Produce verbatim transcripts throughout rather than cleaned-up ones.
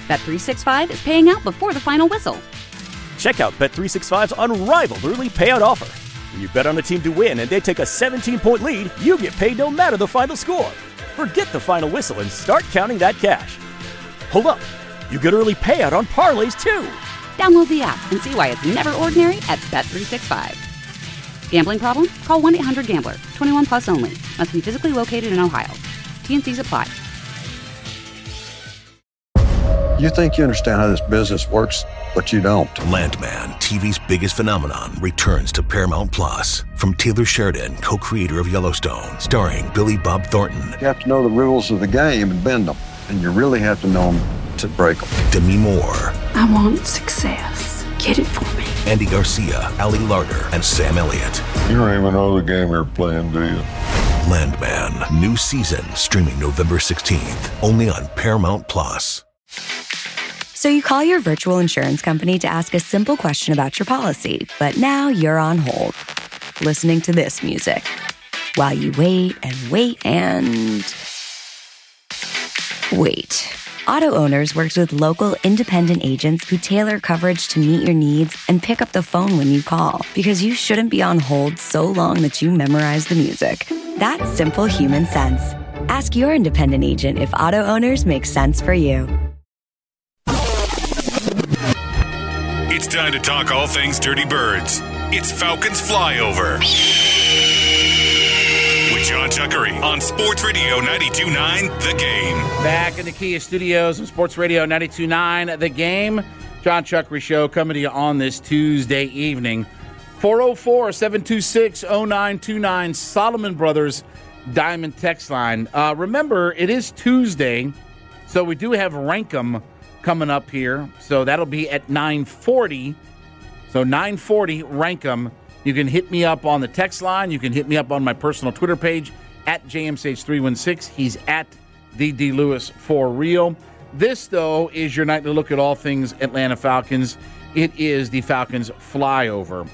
Bet three sixty-five is paying out before the final whistle. Check out Bet three sixty-five's unrivaled early payout offer. When you bet on a team to win and they take a seventeen-point lead, you get paid no matter the final score. Forget the final whistle and start counting that cash. Hold up. You get early payout on parlays, too. Download the app and see why it's never ordinary at Bet three sixty-five. Gambling problem? Call one eight hundred gambler. twenty-one plus only. Must be physically located in Ohio. T N Cs apply. You think you understand how this business works, but you don't. Landman, T V's biggest phenomenon, returns to Paramount Plus. From Taylor Sheridan, co-creator of Yellowstone, starring Billy Bob Thornton. You have to know the rules of the game and bend them, and you really have to know them to break them. Demi Moore. I want success. Get it for me. Andy Garcia, Ali Larter, and Sam Elliott. You don't even know the game you're playing, do you? Landman, new season, streaming November sixteenth, only on Paramount Plus. So you call your virtual insurance company to ask a simple question about your policy, but now you're on hold, listening to this music, while you wait and wait and wait. Auto Owners works with local independent agents who tailor coverage to meet your needs and pick up the phone when you call, because you shouldn't be on hold so long that you memorize the music. That's simple human sense. Ask your independent agent if Auto Owners makes sense for you. It's time to talk all things Dirty Birds. It's Falcons Flyover with John Chuckery on Sports Radio ninety-two point nine The Game. Back in the Kia Studios on Sports Radio ninety-two point nine The Game. John Chuckery Show coming to you on this Tuesday evening. four oh four, seven two six, oh nine two nine Solomon Brothers Diamond Text Line. Uh, remember, it is Tuesday, so we do have Rankum coming up here. So that'll be at nine forty. So nine forty, Rankum. You can hit me up on the text line. You can hit me up on my personal Twitter page, at J M C H three one six. He's at the D Lewis for real. This, though, is your night to look at all things Atlanta Falcons. It is the Falcons Flyover.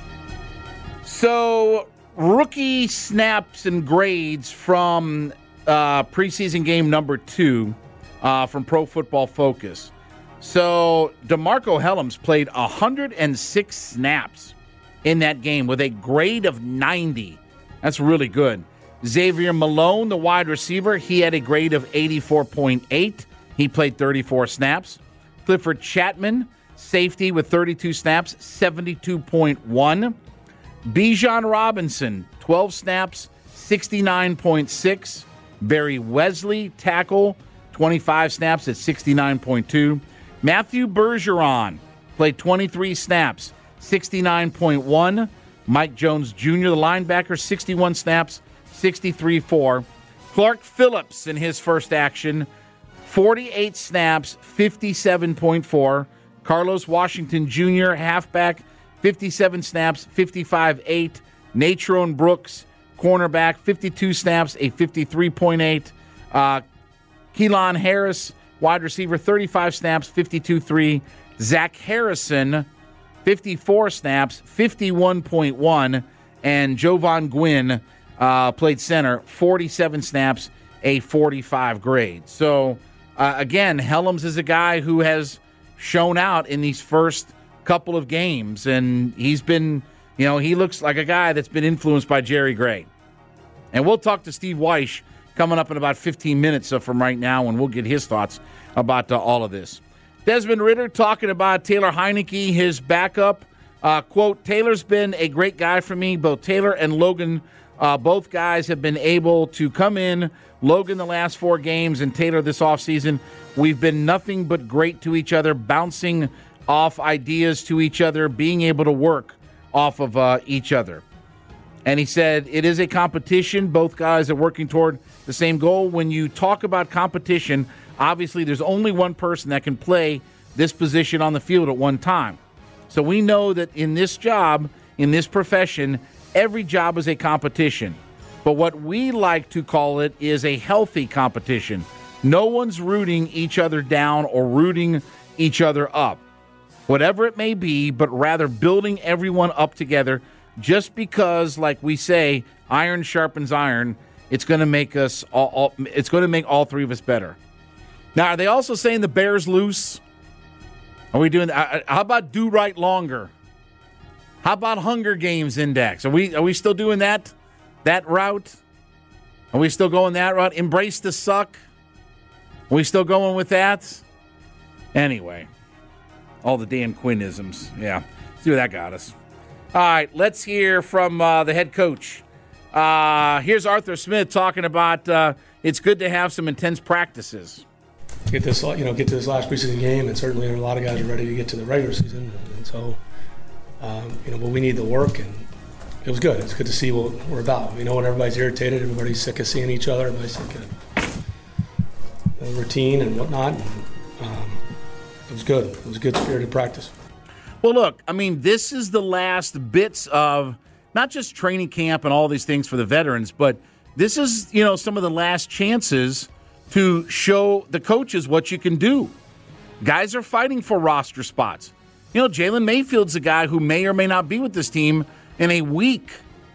So, rookie snaps and grades from uh, preseason game number two. Uh, from Pro Football Focus. So, DeMarco Hellams played one hundred six snaps in that game with a grade of ninety. That's really good. Xavier Malone, the wide receiver, he had a grade of eighty-four point eight. He played thirty-four snaps. Clifford Chapman, safety with thirty-two snaps, seventy-two point one. Bijan Robinson, twelve snaps, sixty-nine point six. Barry Wesley, tackle, twenty-five snaps at sixty-nine point two. Matthew Bergeron played twenty-three snaps, sixty-nine point one. Mike Jones Junior, the linebacker, sixty-one snaps, sixty-three point four. Clark Phillips in his first action, forty-eight snaps, fifty-seven point four. Carlos Washington Junior, halfback, fifty-seven snaps, fifty-five point eight. Natron Brooks, cornerback, fifty-two snaps, a fifty-three point eight. Uh, Keelan Harris, wide receiver, thirty-five snaps, fifty-two point three. Zach Harrison, fifty-four snaps, fifty-one point one. And Jovan Gwynn uh, played center, forty-seven snaps, a forty-five grade. So, uh, again, Hellams is a guy who has shown out in these first couple of games. And he's been, you know, he looks like a guy that's been influenced by Jerry Gray. And we'll talk to Steve Weish coming up in about fifteen minutes from right now, and we'll get his thoughts about uh, all of this. Desmond Ridder talking about Taylor Heineke, his backup. Uh, quote, Taylor's been a great guy for me. Both Taylor and Logan, uh, both guys have been able to come in. Logan the last four games and Taylor this offseason. We've been nothing but great to each other, bouncing off ideas to each other, being able to work off of uh, each other. And he said it is a competition. Both guys are working toward the same goal. When you talk about competition, obviously there's only one person that can play this position on the field at one time. So we know that in this job, in this profession, every job is a competition. But what we like to call it is a healthy competition. No one's rooting each other down or rooting each other up, whatever it may be, but rather building everyone up together. Just because, like we say, iron sharpens iron, it's going to make us all, all it's going to make all three of us better. Now, are they also saying the Bears loose? Are we doing that? How about do right longer? How about Hunger Games index? Are we are we still doing that that route? Are we still going that route? Embrace the suck? Are we still going with that? Anyway, all the Dan Quinn-isms. Yeah, see where that got us. All right, let's hear from uh, the head coach. Uh, here's Arthur Smith talking about uh, it's good to have some intense practices. Get this, you know, get to this last preseason game, and certainly a lot of guys are ready to get to the regular season, and so, um, you know, but we need the work, and it was good. It's good to see what we're about. We know when everybody's irritated, everybody's sick of seeing each other, everybody's sick of the routine and whatnot. And, um, it was good. It was a good spirited practice. Well, look, I mean, this is the last bits of not just training camp and all these things for the veterans, but this is, you know, some of the last chances to show the coaches what you can do. Guys are fighting for roster spots. You know, Jalen Mayfield's a guy who may or may not be with this team in a week.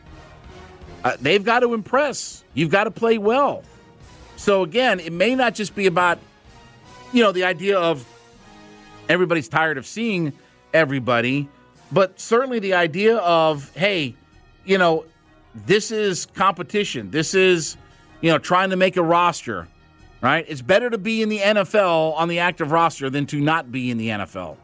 Uh, they've got to impress. You've got to play well. So, again, it may not just be about, you know, the idea of everybody's tired of seeing everybody, but certainly the idea of, hey, you know, this is competition. This is, you know, trying to make a roster. Right? It's better to be in the N F L on the active roster than to not be in the N F L.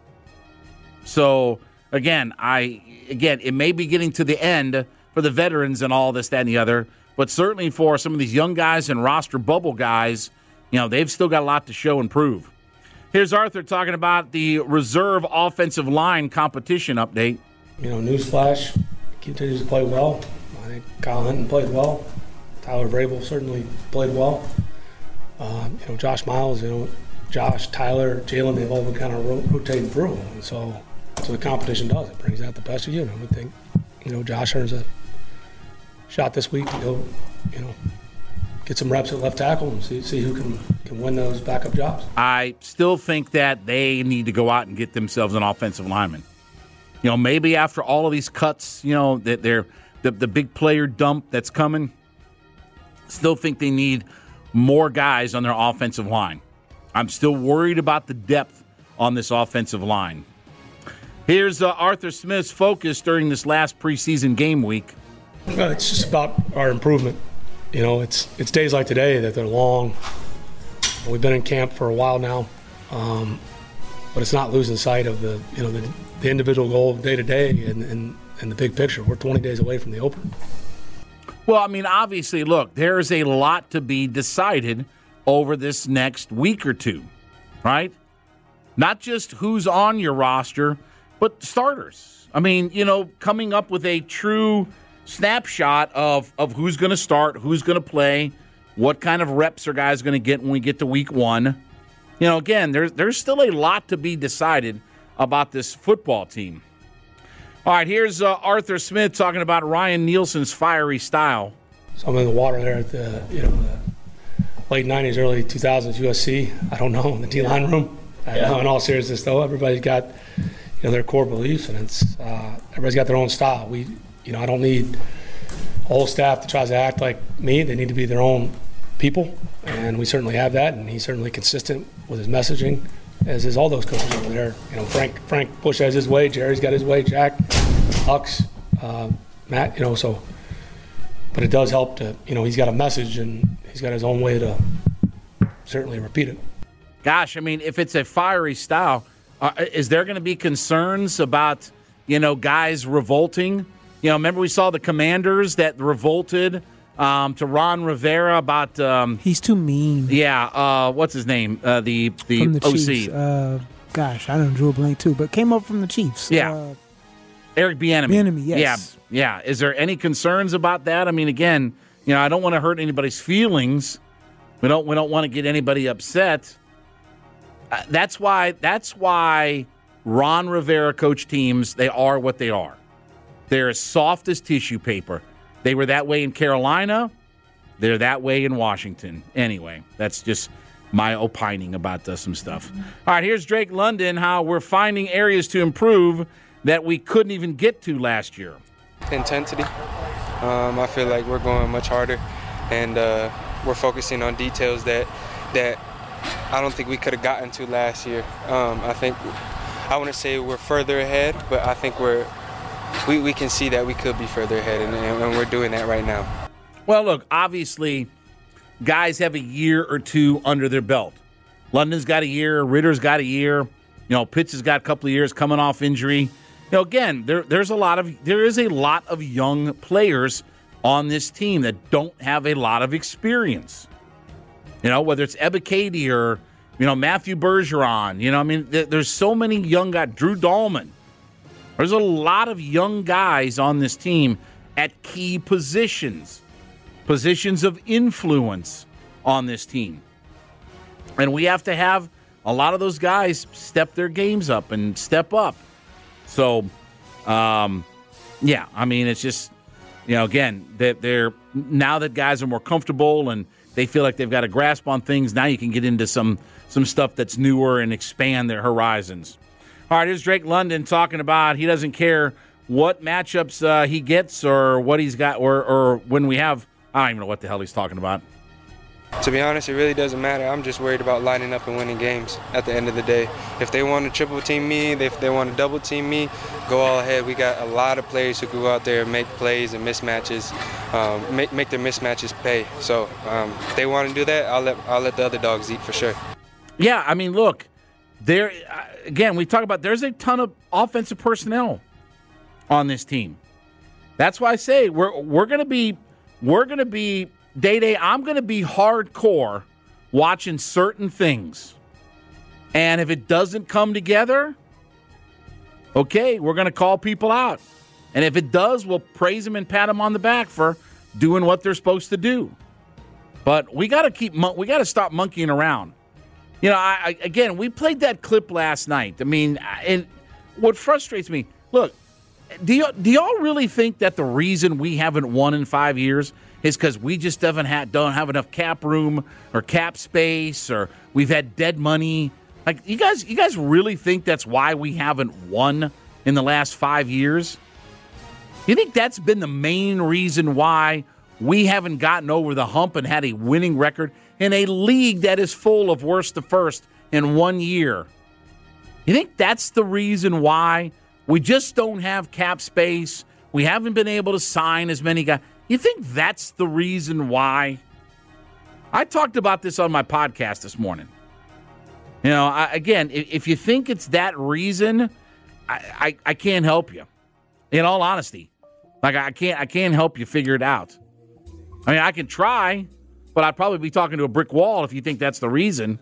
So, again, I again, it may be getting to the end for the veterans and all this, that, and the other, but certainly for some of these young guys and roster bubble guys, you know, they've still got a lot to show and prove. Here's Arthur talking about the reserve offensive line competition update. You know, newsflash, continues to play well. I think Kyle Hinton played well. Tyler Vrabel certainly played well. Um, you know, Josh Miles, you know, Josh, Tyler, Jalen, they've all been kind of ro- rotating through. And so, so the competition does. It brings out the best of you. And I would think, you know, Josh earns a shot this week to go, you know, get some reps at left tackle and see, see who can, can win those backup jobs. I still think that they need to go out and get themselves an offensive lineman. You know, maybe after all of these cuts, you know, that they're the, the big player dump that's coming, still think they need more guys on their offensive line. I'm still worried about the depth on this offensive line. Here's uh, Arthur Smith's focus during this last preseason game week. Well, it's just about our improvement. You know, it's it's days like today that they're long. We've been in camp for a while now, um, but it's not losing sight of the you know the, the individual goal day to day and, and and the big picture. We're twenty days away from the opener. Well, I mean, obviously, look, there's a lot to be decided over this next week or two, right? Not just who's on your roster, but starters. I mean, you know, coming up with a true snapshot of, of who's going to start, who's going to play, what kind of reps are guys going to get when we get to week one. You know, again, there's, there's still a lot to be decided about this football team. All right, here's uh, Arthur Smith talking about Ryan Nielsen's fiery style. So I'm in the water there at the, you know, the late nineties, early two thousands U S C. I don't know, in the D-line room. I yeah. know, in all seriousness, though, everybody's got, you know, their core beliefs, and it's uh, everybody's got their own style. We, you know, I don't need a whole staff that tries to act like me. They need to be their own people, and we certainly have that, and he's certainly consistent with his messaging, as is all those coaches over there. You know, Frank Frank Bush has his way, Jerry's got his way, Jack, Hux, uh, Matt, you know, so. But it does help to, you know, he's got a message, and he's got his own way to certainly repeat it. Gosh, I mean, if it's a fiery style, uh, is there going to be concerns about, you know, guys revolting? You know, remember we saw the Commanders that revolted um, to Ron Rivera about um, he's too mean. Yeah, uh, what's his name? Uh, the the, from the O C. Chiefs. Uh, gosh, I don't drew a blank too, but came up from the Chiefs. Yeah, uh, Eric Bieniemy. Bieniemy, yes. Yeah, yeah. Is there any concerns about that? I mean, again, you know, I don't want to hurt anybody's feelings. We don't we don't want to get anybody upset. Uh, that's why that's why Ron Rivera coach teams, they are what they are. They're as soft as tissue paper. They were that way in Carolina. They're that way in Washington. Anyway, that's just my opining about uh, some stuff. All right, here's Drake London, how we're finding areas to improve that we couldn't even get to last year. Intensity. Um, I feel like we're going much harder, and uh, we're focusing on details that that I don't think we could have gotten to last year. Um, I think I want to say we're further ahead, but I think we're we, we can see that we could be further ahead, and, and we're doing that right now. Well, look, obviously, guys have a year or two under their belt. London's got a year. Ritter's got a year. You know, Pitts has got a couple of years coming off injury. You know, again, there there's a lot of there is a lot of young players on this team that don't have a lot of experience. You know, whether it's Ebiketie or, you know, Matthew Bergeron. You know, I mean, th- there's so many young guys. Drew Dahlman. There's a lot of young guys on this team at key positions. Positions of influence on this team. And we have to have a lot of those guys step their games up and step up. So, um, yeah, I mean, it's just, you know, again, that they're now that guys are more comfortable and they feel like they've got a grasp on things, now you can get into some some stuff that's newer and expand their horizons. All right, here's Drake London talking about he doesn't care what matchups uh, he gets or what he's got or, or when we have. I don't even know what the hell he's talking about. To be honest, it really doesn't matter. I'm just worried about lining up and winning games at the end of the day. If they want to triple team me, if they want to double team me, go all ahead. We got a lot of players who can go out there and make plays and mismatches, um, make, make their mismatches pay. So um, if they want to do that, I'll let I'll let the other dogs eat for sure. Yeah, I mean, look, there again, we talk about there's a ton of offensive personnel on this team. That's why I say we're we're going to be we're going to be Day-Day, I'm going to be hardcore watching certain things. And if it doesn't come together, okay, we're going to call people out. And if it does, we'll praise them and pat them on the back for doing what they're supposed to do. But we got to keep we got to stop monkeying around. You know, I, I again, we played that clip last night. I mean, and what frustrates me, look, do y- do y'all really think that the reason we haven't won in five years is because we just haven't had, don't have enough cap room or cap space or we've had dead money? Like, you guys, you guys really think that's why we haven't won in the last five years? You think that's been the main reason why we haven't gotten over the hump and had a winning record in a league that is full of worst to first in one year? You think that's the reason why we just don't have cap space? We haven't been able to sign as many guys. You think that's the reason why? I talked about this on my podcast this morning. You know, I, again, if, if you think it's that reason, I, I, I can't help you. In all honesty, like I can't I can't help you figure it out. I mean, I can try, but I'd probably be talking to a brick wall if you think that's the reason.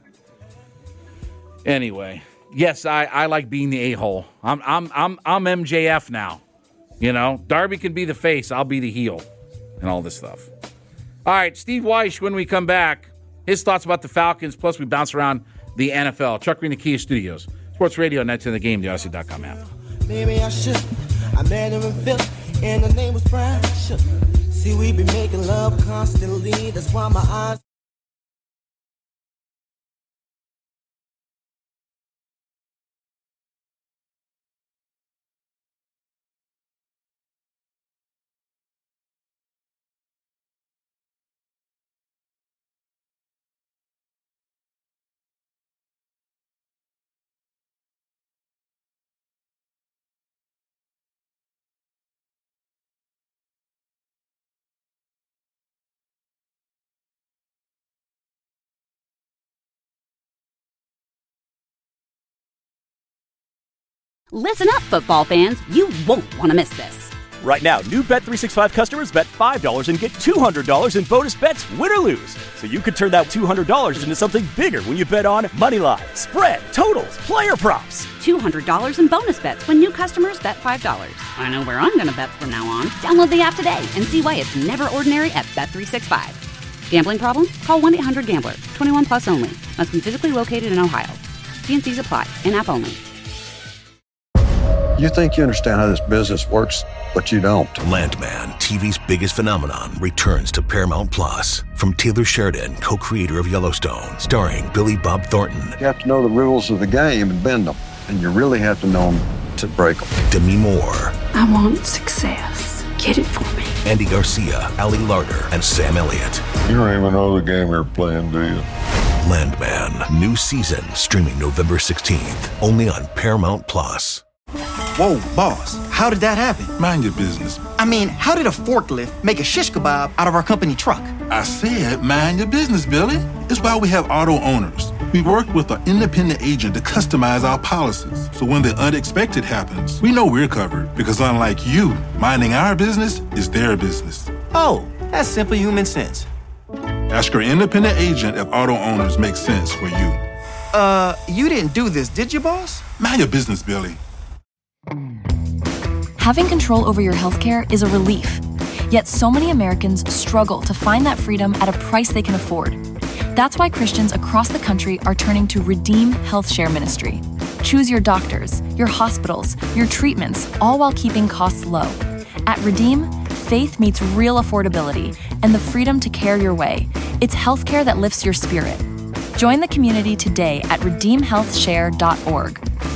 Anyway, yes, I, I like being the a-hole. I'm I'm I'm I'm M J F now. You know, Darby can be the face, I'll be the heel. And all this stuff. All right, Steve Weish, when we come back, his thoughts about the Falcons, plus we bounce around the N F L. Chuck Green, the Kia Studios. Sports Radio, Nets in the Game, the Odyssey dot com app. Maybe I should. I met her in Philly, and her name was Brian. See, we be making love constantly. That's why my eyes. Listen up, football fans. You won't want to miss this. Right now, new Bet three sixty-five customers bet five dollars and get two hundred dollars in bonus bets, win or lose. So you could turn that two hundred dollars into something bigger when you bet on money line, spread, totals, player props. two hundred dollars in bonus bets when new customers bet five dollars. I know where I'm going to bet from now on. Download the app today and see why it's never ordinary at Bet three sixty-five. Gambling problem? Call one eight hundred gambler. twenty-one plus only. Must be physically located in Ohio. T N Cs apply. In-app only. You think you understand how this business works, but you don't. Landman, T V's biggest phenomenon, returns to Paramount Plus. From Taylor Sheridan, co-creator of Yellowstone, starring Billy Bob Thornton. You have to know the rules of the game and bend them, and you really have to know them to break them. Demi Moore. I want success. Get it for me. Andy Garcia, Ali Larter, and Sam Elliott. You don't even know the game you're playing, do you? Landman. New season streaming November sixteenth. Only on Paramount Plus. Whoa, boss, how did that happen? Mind your business. I mean, how did a forklift make a shish kebab out of our company truck? I said mind your business, Billy. It's why we have auto owners. We work with an independent agent to customize our policies. So when the unexpected happens, we know we're covered. Because unlike you, minding our business is their business. Oh, that's simple human sense. Ask your independent agent if auto owners make sense for you. Uh, you didn't do this, did you, boss? Mind your business, Billy. Having control over your healthcare is a relief. Yet so many Americans struggle to find that freedom at a price they can afford. That's why Christians across the country are turning to Redeem Health Share Ministry. Choose your doctors, your hospitals, your treatments, all while keeping costs low. At Redeem, faith meets real affordability and the freedom to care your way. It's healthcare that lifts your spirit. Join the community today at redeem health share dot org.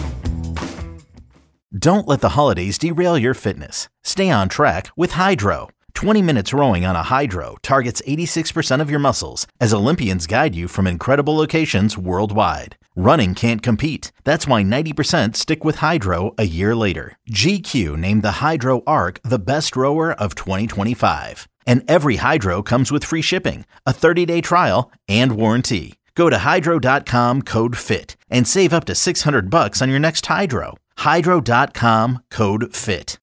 Don't let the holidays derail your fitness. Stay on track with Hydro. twenty minutes rowing on a Hydro targets eighty-six percent of your muscles as Olympians guide you from incredible locations worldwide. Running can't compete. That's why ninety percent stick with Hydro a year later. G Q named the Hydro Arc the best rower of twenty twenty-five. And every Hydro comes with free shipping, a thirty-day trial, and warranty. Go to hydro dot com, code FIT, and save up to six hundred bucks on your next Hydro. hydro dot com, code FIT.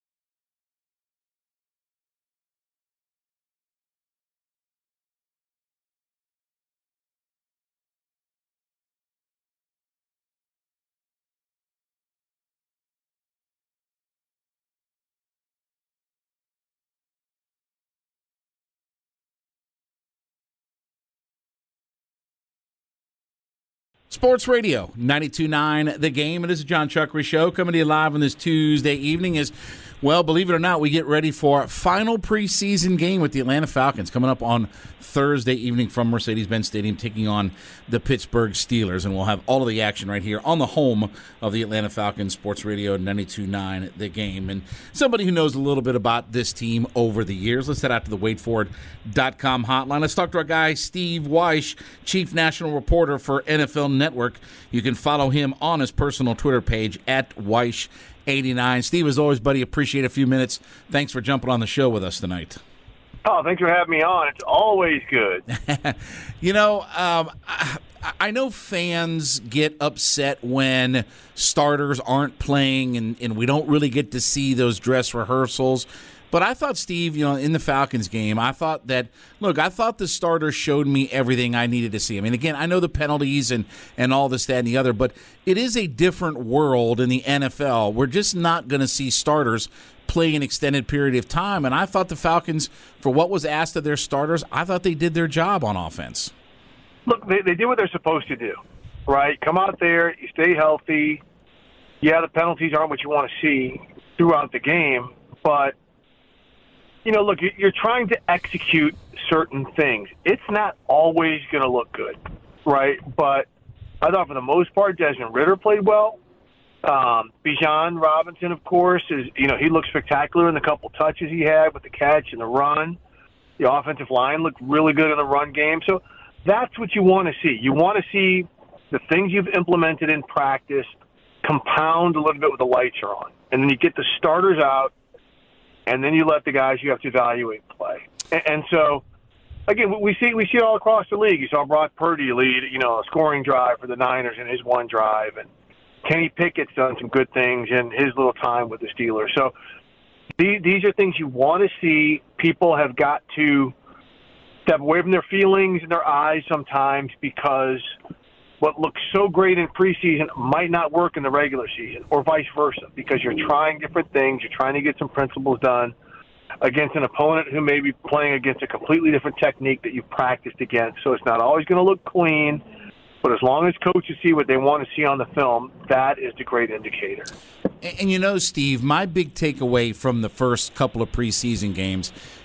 Sports Radio, ninety-two point nine The Game. It is a John Chuckery Show coming to you live on this Tuesday evening as, well, believe it or not, we get ready for our final preseason game with the Atlanta Falcons coming up on Thursday evening from Mercedes-Benz Stadium, taking on the Pittsburgh Steelers. And we'll have all of the action right here on the home of the Atlanta Falcons, Sports Radio, ninety-two point nine The Game. And somebody who knows a little bit about this team over the years, let's head out to the wade ford dot com hotline. Let's talk to our guy, Steve Wyche, Chief National Reporter for N F L Network. You can follow him on his personal Twitter page, at Wyche eighty-nine. Steve, as always, buddy, appreciate a few minutes. Thanks for jumping on the show with us tonight. Oh, thanks for having me on. It's always good. you know, um, I, I know fans get upset when starters aren't playing and, and we don't really get to see those dress rehearsals. But I thought, Steve, you know, in the Falcons game, I thought that, look, I thought the starters showed me everything I needed to see. I mean, again, I know the penalties and, and all this, that, and the other, but it is a different world in the N F L. We're just not going to see starters play an extended period of time. And I thought the Falcons, for what was asked of their starters, I thought they did their job on offense. Look, they, they did what they're supposed to do, right? Come out there, you stay healthy. Yeah, the penalties aren't what you want to see throughout the game, but you know, look, you're trying to execute certain things. It's not always going to look good, right? But I thought for the most part, Desmond Ridder played well. Um, Bijan Robinson, of course, is you know he looked spectacular in the couple touches he had with the catch and the run. The offensive line looked really good in the run game. So that's what you want to see. You want to see the things you've implemented in practice compound a little bit when the lights are on. And then you get the starters out, and then you let the guys you have to evaluate play. And, and so, again, we see we see it all across the league. You saw Brock Purdy lead, you know, a scoring drive for the Niners in his one drive, and Kenny Pickett's done some good things in his little time with the Steelers. So these, these are things you want to see. People have got to step away from their feelings and their eyes sometimes because what looks so great in preseason might not work in the regular season, or vice versa, because you're trying different things. You're trying to get some principles done against an opponent who may be playing against a completely different technique that you've practiced against. So it's not always going to look clean, but as long as coaches see what they want to see on the film, that is the great indicator. And, and you know, Steve, my big takeaway from the first couple of preseason games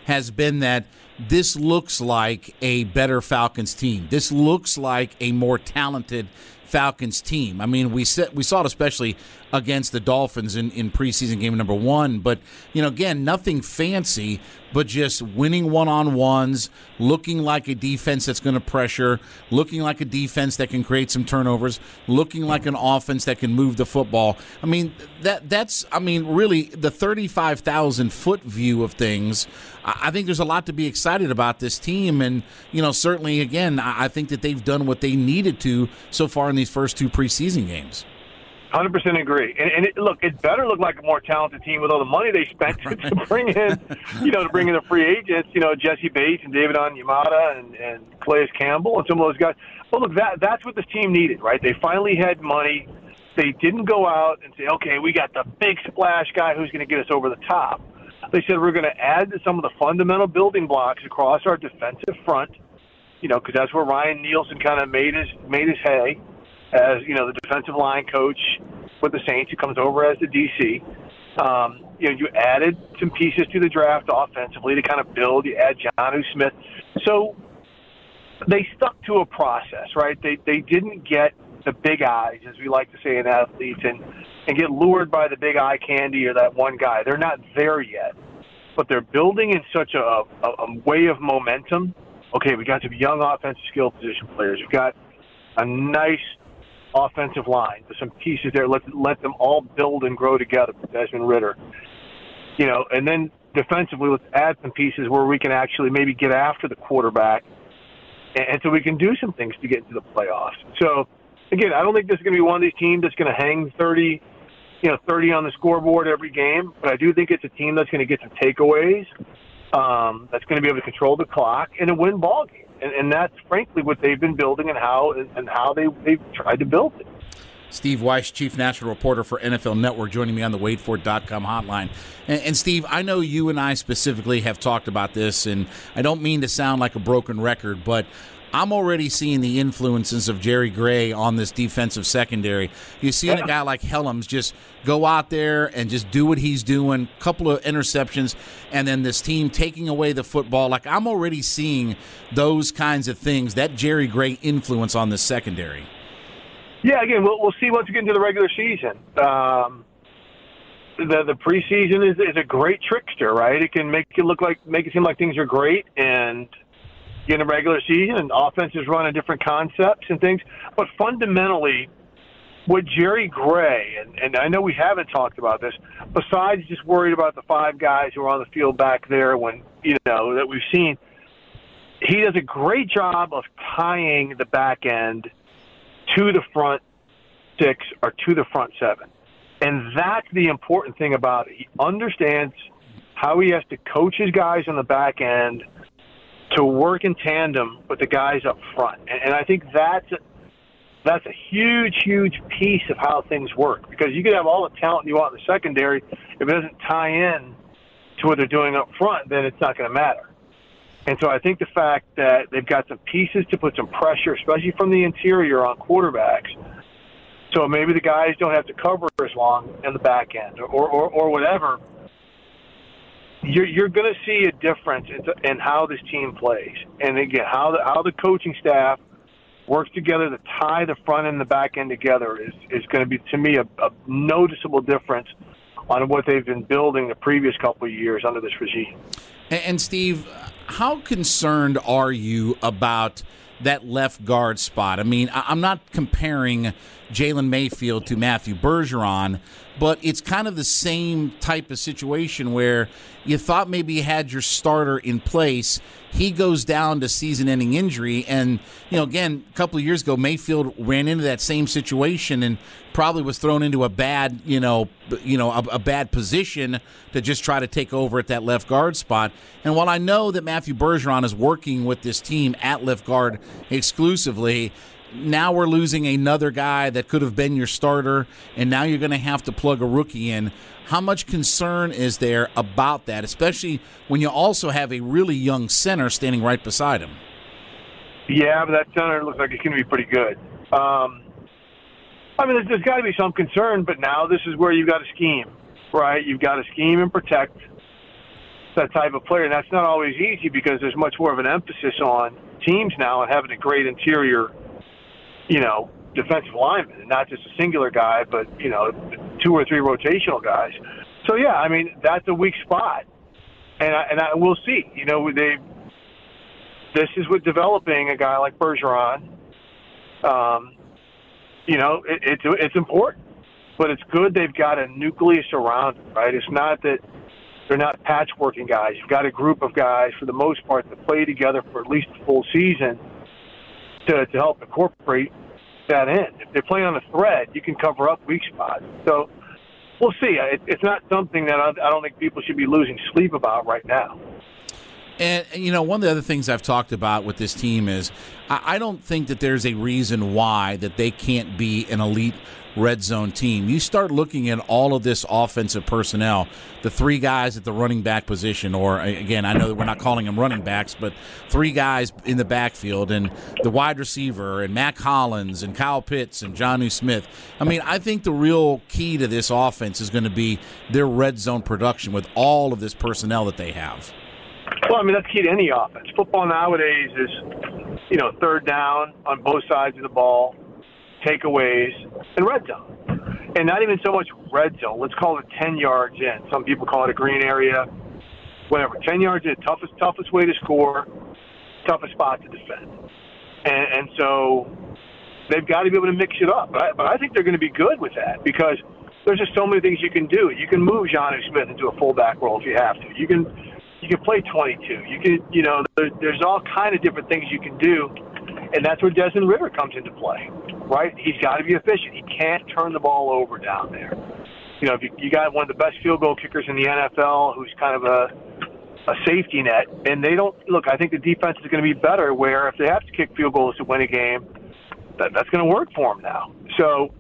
has been that this looks like a better Falcons team. This looks like a more talented Falcons team. I mean, we said, we saw it especially against the Dolphins in, in preseason game number one. But, you know, again, nothing fancy, but just winning one-on-ones, looking like a defense that's going to pressure, looking like a defense that can create some turnovers, looking like an offense that can move the football. I mean, that that's, I mean, really the thirty-five thousand foot view of things. I think there's a lot to be excited about this team. And, you know, certainly, again, I think that they've done what they needed to so far in these first two preseason games. one hundred percent agree. And, and it, look, it better look like a more talented team with all the money they spent to, to bring in, you know, to bring in the free agents, you know, Jesse Bates and David Onyemata and, and Calais Campbell and some of those guys. Well, look, that that's what this team needed, right? They finally had money. They didn't go out and say, okay, we got the big splash guy who's going to get us over the top. They said we're going to add to some of the fundamental building blocks across our defensive front, you know, because that's where Ryan Nielsen kind of made his made his hay as, you know, the defensive line coach with the Saints, who comes over as the D C. Um, you know, you added some pieces to the draft offensively to kind of build. You add Jonnu Smith. So they stuck to a process, right? They they didn't get the big eyes, as we like to say in athletes, and, and get lured by the big eye candy or that one guy. They're not there yet. But they're building in such a, a, a way of momentum. Okay, we got some young offensive skill position players. We've got a nice offensive line. There's some pieces there. Let let them all build and grow together with Desmond Ridder. You know, and then defensively, let's add some pieces where we can actually maybe get after the quarterback, and, and so we can do some things to get into the playoffs. So, again, I don't think this is going to be one of these teams that's going to hang thirty, you know, thirty on the scoreboard every game. But I do think it's a team that's going to get some takeaways, um, that's going to be able to control the clock and to win ball games. And, and that's frankly what they've been building and how and how they they've tried to build it. Steve Weiss, Chief National Reporter for N F L Network, joining me on the wait for it dot com hotline. And, and Steve, I know you and I specifically have talked about this, and I don't mean to sound like a broken record, but I'm already seeing the influences of Jerry Gray on this defensive secondary. You're seeing yeah. a guy like Helms just go out there and just do what he's doing, couple of interceptions, and then this team taking away the football. Like, I'm already seeing those kinds of things, that Jerry Gray influence on the secondary. Yeah, again, we'll we'll see once we get into the regular season. Um, the the preseason is is a great trickster, right? It can make it look like make it seem like things are great, and in the regular season, and offenses run in different concepts and things. But fundamentally, what Jerry Gray, and, and I know we haven't talked about this, besides just worried about the five guys who are on the field back there when, you know, that we've seen, he does a great job of tying the back end to the front six or to the front seven. And that's the important thing about it. He understands how he has to coach his guys on the back end to work in tandem with the guys up front. And, and I think that's a, that's a huge, huge piece of how things work. Because you can have all the talent you want in the secondary. If it doesn't tie in to what they're doing up front, then it's not going to matter. And so I think the fact that they've got some pieces to put some pressure, especially from the interior on quarterbacks, so maybe the guys don't have to cover as long in the back end or, or, or whatever, you're, you're going to see a difference in, in how this team plays. And again, how the, how the coaching staff works together to tie the front and the back end together is, is going to be, to me, a, a noticeable difference on what they've been building the previous couple of years under this regime. And, and Steve, how concerned are you about that left guard spot? I mean, I'm not comparing Jalen Mayfield to Matthew Bergeron, but it's kind of the same type of situation where you thought maybe you had your starter in place. He goes down to season-ending injury, and, you know, again, a couple of years ago, Mayfield ran into that same situation and probably was thrown into a bad, you know, you know, a, a bad position to just try to take over at that left guard spot. And while I know that Matthew Bergeron is working with this team at left guard exclusively, now we're losing another guy that could have been your starter, and now you're going to have to plug a rookie in. How much concern is there about that, especially when you also have a really young center standing right beside him? Yeah, but that center looks like it's going to be pretty good. Um, I mean, there's, there's got to be some concern, but now this is where you've got to scheme, right? You've got to scheme and protect that type of player. And that's not always easy because there's much more of an emphasis on teams now and having a great interior, you know, defensive lineman, and not just a singular guy, but, you know, two or three rotational guys. So, yeah, I mean, that's a weak spot. And I, and I we'll see. You know, they this is with developing a guy like Bergeron. Um, you know, it, it's it's important, but it's good they've got a nucleus around it, right? It's not that they're not patchworking guys. You've got a group of guys, for the most part, that play together for at least a full season to, to help incorporate that in. If they play on a thread, you can cover up weak spots. So we'll see. It, it's not something that I, I don't think people should be losing sleep about right now. And, you know, one of the other things I've talked about with this team is I, I don't think that there's a reason why that they can't be an elite red zone team. You start looking at all of this offensive personnel, the three guys at the running back position, or, again, I know that we're not calling them running backs, but three guys in the backfield, and the wide receiver, and Mac Hollins, and Kyle Pitts, and Jonnu Smith. I mean, I think the real key to this offense is going to be their red zone production with all of this personnel that they have. Well, I mean, that's key to any offense. Football nowadays is, you know, third down on both sides of the ball, takeaways, and red zone. And not even so much red zone. Let's call it ten yards in. Some people call it a green area, whatever. ten yards in, toughest, toughest way to score, toughest spot to defend. And, and so they've got to be able to mix it up. But I, but I think they're going to be good with that because there's just so many things you can do. You can move Jonnu Smith into a fullback role if you have to. You can you can play twenty-two. You can, you know, there, there's all kind of different things you can do. And that's where Desmond Ridder comes into play, right? He's got to be efficient. He can't turn the ball over down there. You know, if you, you got one of the best field goal kickers in the N F L who's kind of a a safety net, and they don't – look, I think the defense is going to be better where if they have to kick field goals to win a game, that, that's going to work for them now. So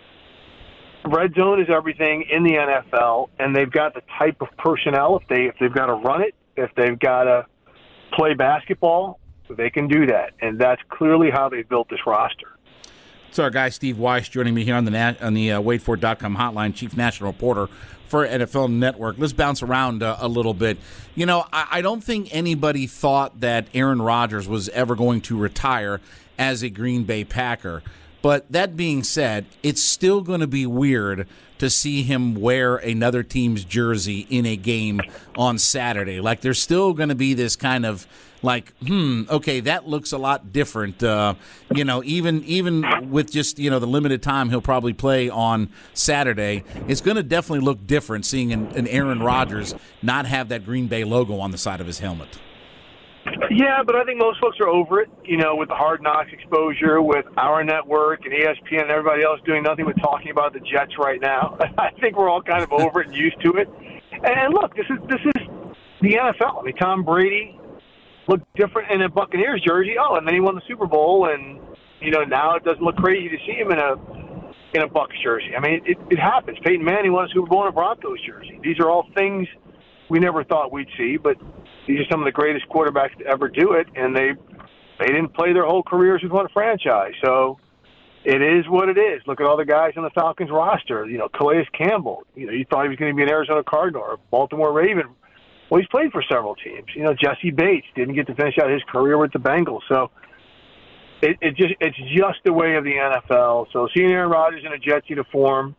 red zone is everything in the N F L, and they've got the type of personnel. If, they, if they've got to run it, if they've got to play basketball, they can do that, and that's clearly how they built this roster. It's our guy Steve Weiss joining me here on the nat- on the uh, wait for it dot com hotline, chief national reporter for N F L Network. Let's bounce around uh, a little bit. You know, I-, I don't think anybody thought that Aaron Rodgers was ever going to retire as a Green Bay Packer. But that being said, it's still going to be weird to see him wear another team's jersey in a game on Saturday. Like, there's still going to be this kind of like, hmm, okay, that looks a lot different. Uh, you know, even even with just, you know, the limited time he'll probably play on Saturday, it's going to definitely look different seeing an, an Aaron Rodgers not have that Green Bay logo on the side of his helmet. Yeah, but I think most folks are over it, you know, with the Hard Knocks exposure, with our network and E S P N and everybody else doing nothing but talking about the Jets right now. I think we're all kind of over it and used to it. And look, this is this is the N F L. I mean, Tom Brady looked different in a Buccaneers jersey. Oh, and then he won the Super Bowl, and, you know, now it doesn't look crazy to see him in a in a Bucs jersey. I mean, it, it happens. Peyton Manning won a Super Bowl in a Broncos jersey. These are all things we never thought we'd see, but these are some of the greatest quarterbacks to ever do it, and they they didn't play their whole careers with one franchise. So it is what it is. Look at all the guys on the Falcons roster. You know, Calais Campbell, you know, you thought he was going to be an Arizona Cardinal or a Baltimore Raven. Well, he's played for several teams. You know, Jesse Bates didn't get to finish out his career with the Bengals. So it, it just it's just the way of the N F L. So seeing Aaron Rodgers in a Jets uniform,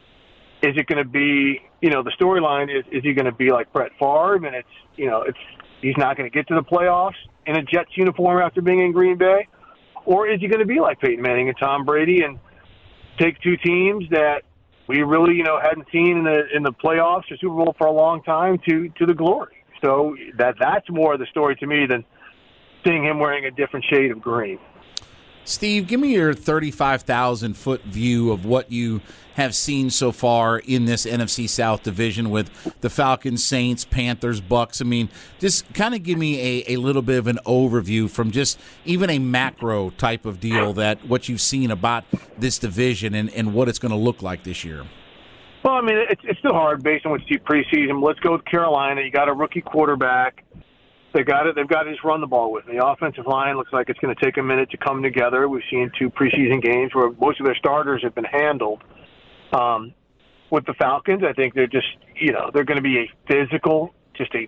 is it going to be, you know, the storyline is, is he going to be like Brett Favre, and it's, you know, it's he's not going to get to the playoffs in a Jets uniform after being in Green Bay? Or is he going to be like Peyton Manning and Tom Brady and take two teams that we really, you know, hadn't seen in the in the playoffs or Super Bowl for a long time to, to the glory? So that that's more of the story to me than seeing him wearing a different shade of green. Steve, give me your thirty-five thousand foot view of what you have seen so far in this N F C South division with the Falcons, Saints, Panthers, Bucks. I mean, just kind of give me a, a little bit of an overview from just even a macro type of deal that what you've seen about this division and, and what it's going to look like this year. Well, I mean, it's, it's still hard based on what you see preseason. Let's go with Carolina. You got a rookie quarterback. They got it. They've got to just run the ball with them. The offensive line looks like it's going to take a minute to come together. We've seen two preseason games where most of their starters have been handled. Um, with the Falcons, I think they're just, you know, they're going to be a physical, just a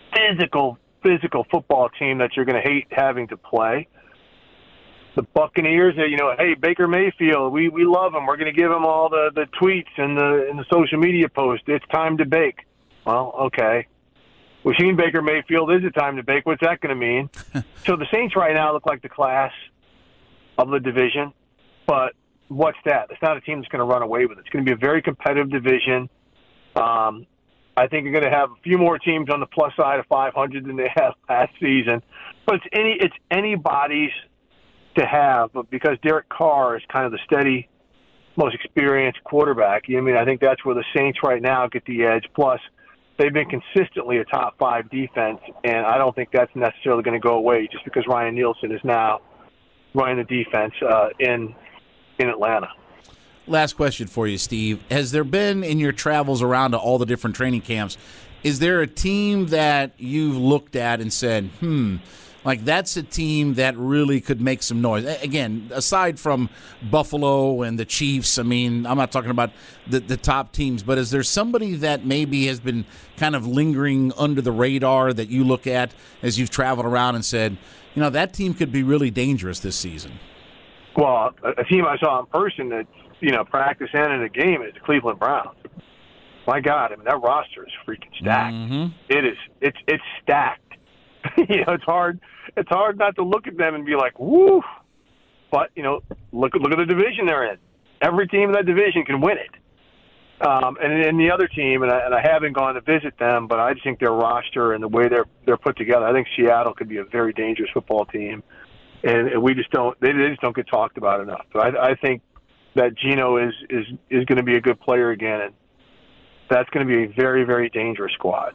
physical, physical football team that you're going to hate having to play. The Buccaneers, you know, hey, Baker Mayfield, we, we love him. We're going to give him all the, the tweets and the and the social media posts. It's time to bake. Well, okay. We've seen Baker Mayfield. Is it time to bake? What's that going to mean? So the Saints right now look like the class of the division, but what's that? It's not a team that's going to run away with it. It's going to be a very competitive division. Um, I think you're going to have a few more teams on the plus side of five hundred than they had last season, but it's any it's anybody's to have, but because Derek Carr is kind of the steady, most experienced quarterback, I mean, I think that's where the Saints right now get the edge. Plus, they've been consistently a top five defense, and I don't think that's necessarily going to go away just because Ryan Nielsen is now running the defense uh, in in Atlanta. Last question for you, Steve. Has there been, in your travels around to all the different training camps, is there a team that you've looked at and said, hmm, like that's a team that really could make some noise? Again, aside from Buffalo and the Chiefs, I mean, I'm not talking about the, the top teams, but is there somebody that maybe has been kind of lingering under the radar that you look at as you've traveled around and said, you know, that team could be really dangerous this season? Well, a team I saw in person that, you know, practice and in a game is the Cleveland Browns. My God, I mean, that roster is freaking stacked. Mm-hmm. It is. It's it's stacked. you know, it's hard. It's hard not to look at them and be like, "Woo!" But you know, look look at the division they're in. Every team in that division can win it. Um, and and the other team, and I, and I haven't gone to visit them, but I just think their roster and the way they're they're put together, I think Seattle could be a very dangerous football team. And, and we just don't. They, they just don't get talked about enough. But I, I think that Geno is is is going to be a good player again, and that's going to be a very very dangerous squad.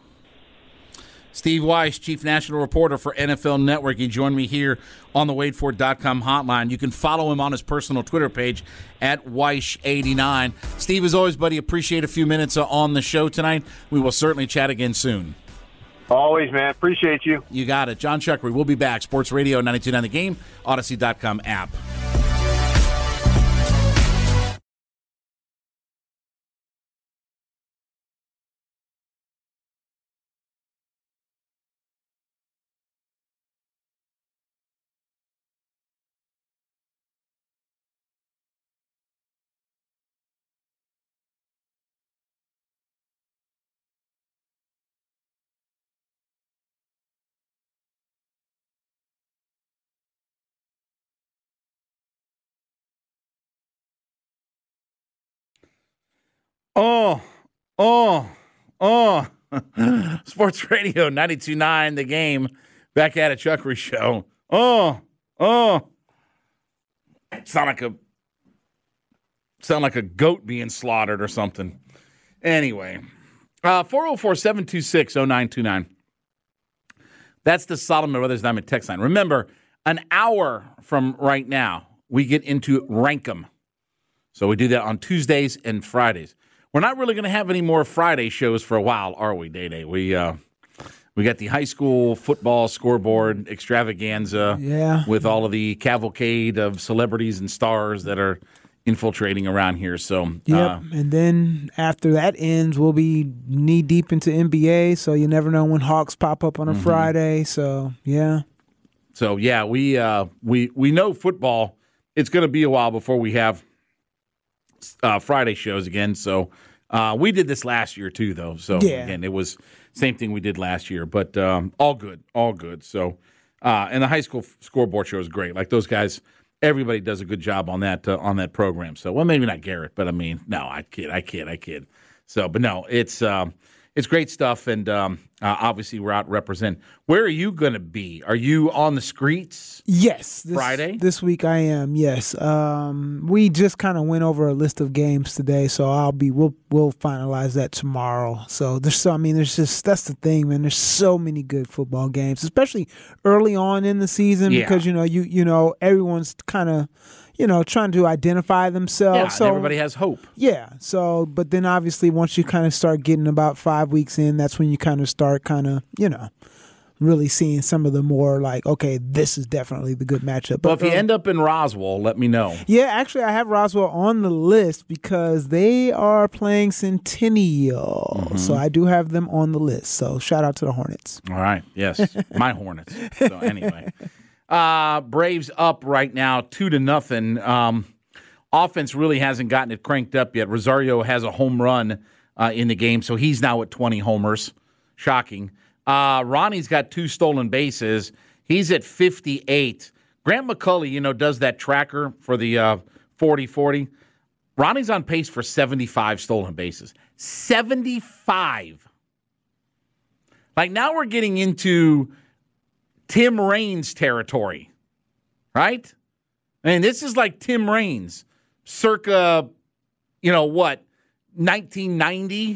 Steve Weiss, Chief National Reporter for N F L Network. He joined me here on the wade ford dot com hotline. You can follow him on his personal Twitter page at Weiss eighty-nine. Steve, as always, buddy, appreciate a few minutes on the show tonight. We will certainly chat again soon. Always, man. Appreciate you. You got it. John Chuckery will be back. Sports Radio ninety-two point nine The Game, Odyssey dot com app. Oh, oh, oh. Sports Radio ninety-two point nine The Game. Back at a Chuckery Show. Oh, oh. Sound like a sound like a goat being slaughtered or something. Anyway, uh, four oh four, seven two six, oh nine two nine. That's the Solomon Brothers Diamond text line. Remember, an hour from right now, we get into Rank 'em. So we do that on Tuesdays and Fridays. We're not really going to have any more Friday shows for a while, are we, Day Day? We uh, we got the high school football scoreboard extravaganza yeah. with all of the cavalcade of celebrities and stars that are infiltrating around here. So, yep. Uh, and then after that ends, we'll be knee deep into N B A. So you never know when Hawks pop up on a mm-hmm. Friday. So yeah. So yeah, we uh, we we know football. It's going to be a while before we have uh, Friday shows again. So uh, we did this last year too, though. So yeah. again, it was same thing we did last year, but um, all good, all good. So uh, and the high school scoreboard show is great. Like those guys. Everybody does a good job on that uh, on that program. So, well, maybe not Garrett, but I mean, no, I kid, I kid, I kid. So, but no, it's um, it's great stuff, and um, uh, obviously we're out representing. Where are you going to be? Are you on the streets? Yes, this, Friday. This week I am. Yes, um, we just kind of went over a list of games today, so I'll be. We'll we'll finalize that tomorrow. So there's so I mean, there's just that's the thing, man. There's so many good football games, especially early on in the season, yeah. because you know you you know everyone's kind of. You know, trying to identify themselves. Yeah, so, and everybody has hope. Yeah. So, but then obviously once you kind of start getting about five weeks in, that's when you kind of start kind of, you know, really seeing some of the more like, okay, this is definitely the good matchup. But Well, if you um, end up in Roswell, let me know. yeah, actually, I have Roswell on the list because they are playing Centennial. Mm-hmm. So I do have them on the list. So shout out to the Hornets. All right. Yes. My Hornets. So anyway, uh, Braves up right now, two to nothing. Um, offense really hasn't gotten it cranked up yet. Rosario has a home run uh, in the game, so he's now at twenty homers. Shocking. Uh, Ronnie's got two stolen bases. He's at fifty-eight. Grant McCulley, you know, does that tracker for the uh, forty forty. Ronnie's on pace for seventy-five stolen bases. seventy-five. Like, now we're getting into Tim Raines territory, right? I mean, this is like Tim Raines, circa, you know, what, nineteen ninety?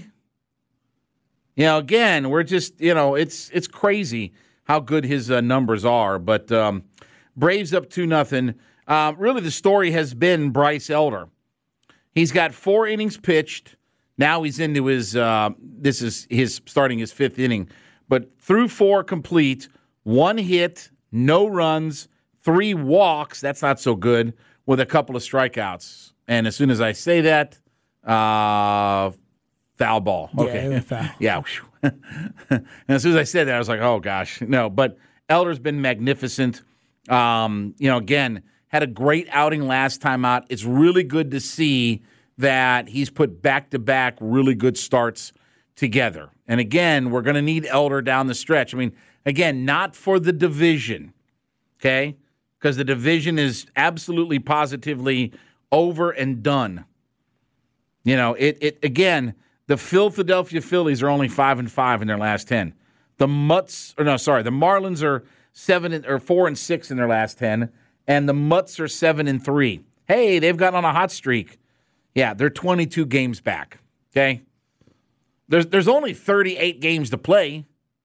You know, again, we're just, you know, it's it's crazy how good his uh, numbers are. But um, Braves up two nothing. Uh, really, the story has been Bryce Elder. He's got four innings pitched. Now he's into his, uh, this is his starting his fifth inning. But through four complete, one hit, no runs, three walks. That's not so good, with a couple of strikeouts. And as soon as I say that, uh, foul ball. Okay. Yeah, foul. Yeah. And as soon as I said that, I was like, oh, gosh. No, but Elder's been magnificent. Um, you know, again, had a great outing last time out. It's really good to see that he's put back-to-back really good starts together. And again, we're going to need Elder down the stretch. I mean, again, not for the division, okay? Because the division is absolutely positively over and done. You know, it it again, the Philadelphia Phillies are only five and five in their last ten. The Mutts, or no, sorry, the Marlins are seven and, or four and six in their last ten, and the Mutts are seven and three. Hey, they've gotten on a hot streak. Yeah, they're twenty-two games back. Okay, there's there's only thirty-eight games to play.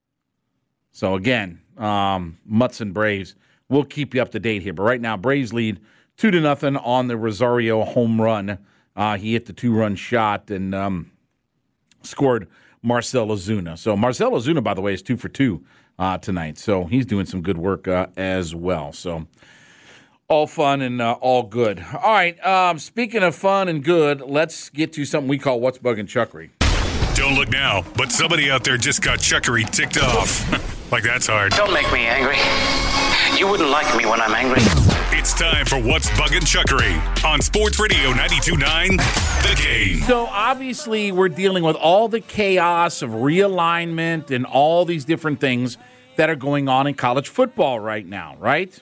So again, um, Mutts and Braves. We'll keep you up to date here. But right now, Braves lead two to nothing on the Rosario home run. Uh, he hit the two-run shot and um, scored Marcell Ozuna. So Marcell Ozuna, by the way, is two for two uh, tonight. So he's doing some good work uh, as well. So all fun and uh, all good. All right, um, speaking of fun and good, let's get to something we call What's Bugging Chuckery. Don't look now, but somebody out there just got Chuckery ticked off. Like that's hard. Don't make me angry. You wouldn't like me when I'm angry. It's time for What's Bugging Chuckery on Sports Radio ninety-two point nine The Game. So obviously we're dealing with all the chaos of realignment and all these different things that are going on in college football right now, right?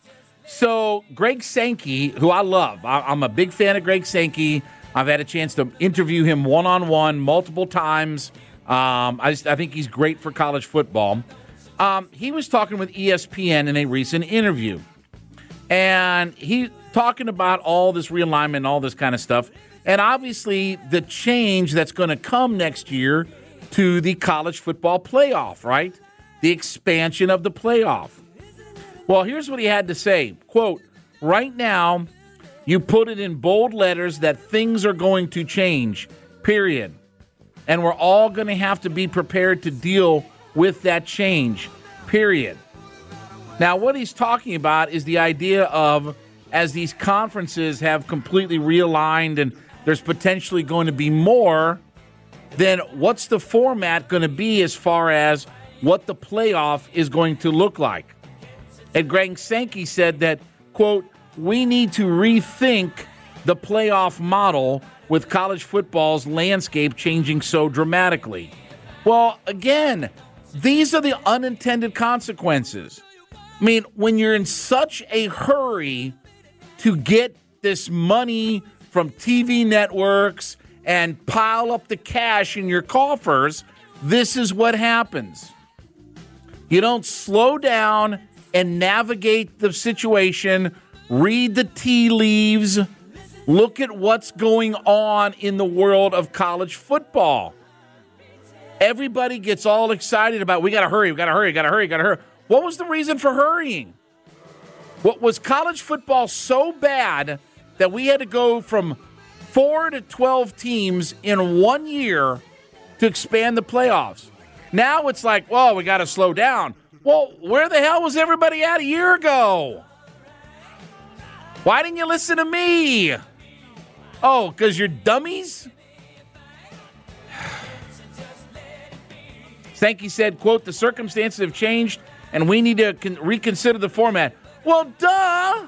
So Greg Sankey, who I love, I, I'm a big fan of Greg Sankey. I've had a chance to interview him one-on-one multiple times. Um, I, just, I think he's great for college football. Um, he was talking with E S P N in a recent interview. And he talking about all this realignment and all this kind of stuff. And obviously the change that's going to come next year to the college football playoff, right? The expansion of the playoff. Well, here's what he had to say. Quote, right now, you put it in bold letters that things are going to change, period. And we're all going to have to be prepared to deal with that change, period. Now, what he's talking about is the idea of, as these conferences have completely realigned and there's potentially going to be more, then what's the format going to be as far as what the playoff is going to look like? And Greg Sankey said that, quote, we need to rethink the playoff model with college football's landscape changing so dramatically. Well, again, these are the unintended consequences. I mean, when you're in such a hurry to get this money from T V networks and pile up the cash in your coffers, this is what happens. You don't slow down and navigate the situation, read the tea leaves, look at what's going on in the world of college football. Everybody gets all excited about, we got to hurry, we got to hurry, got to hurry, got to hurry. What was the reason for hurrying? What was college football so bad that we had to go from four to twelve teams in one year to expand the playoffs? Now it's like, well, we got to slow down. Well, where the hell was everybody at a year ago? Why didn't you listen to me? Oh, because you're dummies? Sankey said, quote, the circumstances have changed and we need to con- reconsider the format. Well, duh.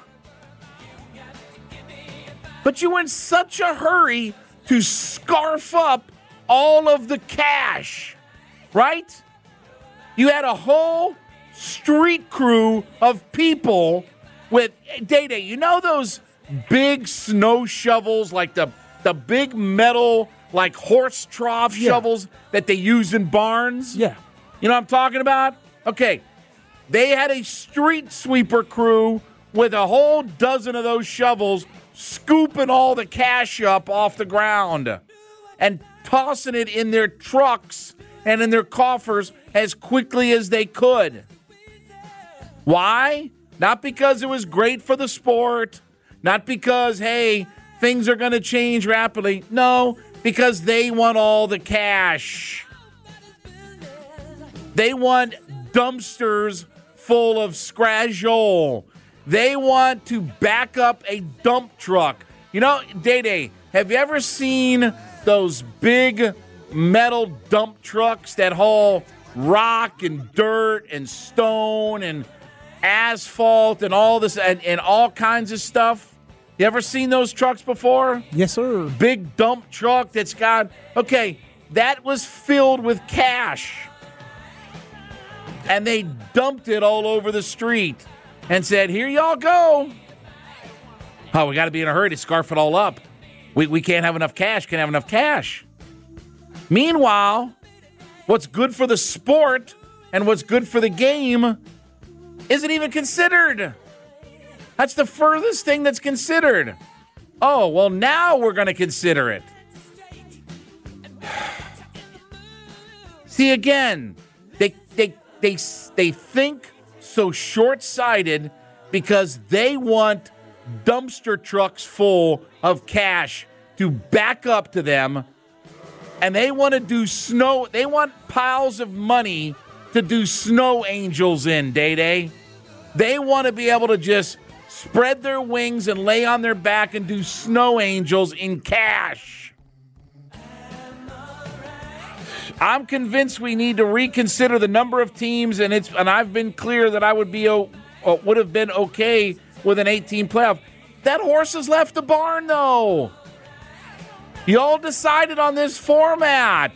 But you were in such a hurry to scarf up all of the cash, right? You had a whole street crew of people with, Day-Day, you know those big snow shovels, like the, the big metal, like horse trough yeah. shovels that they use in barns? Yeah. You know what I'm talking about? Okay. They had a street sweeper crew with a whole dozen of those shovels scooping all the cash up off the ground and tossing it in their trucks and in their coffers as quickly as they could. Why? Not because it was great for the sport, not because, hey, things are going to change rapidly. No, because they want all the cash. They want dumpsters full of scrajol. They want to back up a dump truck. You know, Day-Day, have you ever seen those big metal dump trucks that haul rock and dirt and stone and asphalt and all this and, and all kinds of stuff? You ever seen those trucks before? Yes, sir. Big dump truck that's got, okay, that was filled with cash. And they dumped it all over the street and said, here y'all go. Oh, we got to be in a hurry to scarf it all up. We, we can't have enough cash, can't have enough cash. Meanwhile, what's good for the sport and what's good for the game isn't even considered. That's the furthest thing that's considered. Oh, well, now we're going to consider it. See, again, they they they they think so short-sighted because they want dumpster trucks full of cash to back up to them, and they want to do snow. They want piles of money to do snow angels in, Day-Day. They want to be able to just spread their wings and lay on their back and do snow angels in cash. I'm convinced we need to reconsider the number of teams, and it's and I've been clear that I would be uh, would have been okay with an eight-team playoff. That horse has left the barn, though. Y'all decided on this format.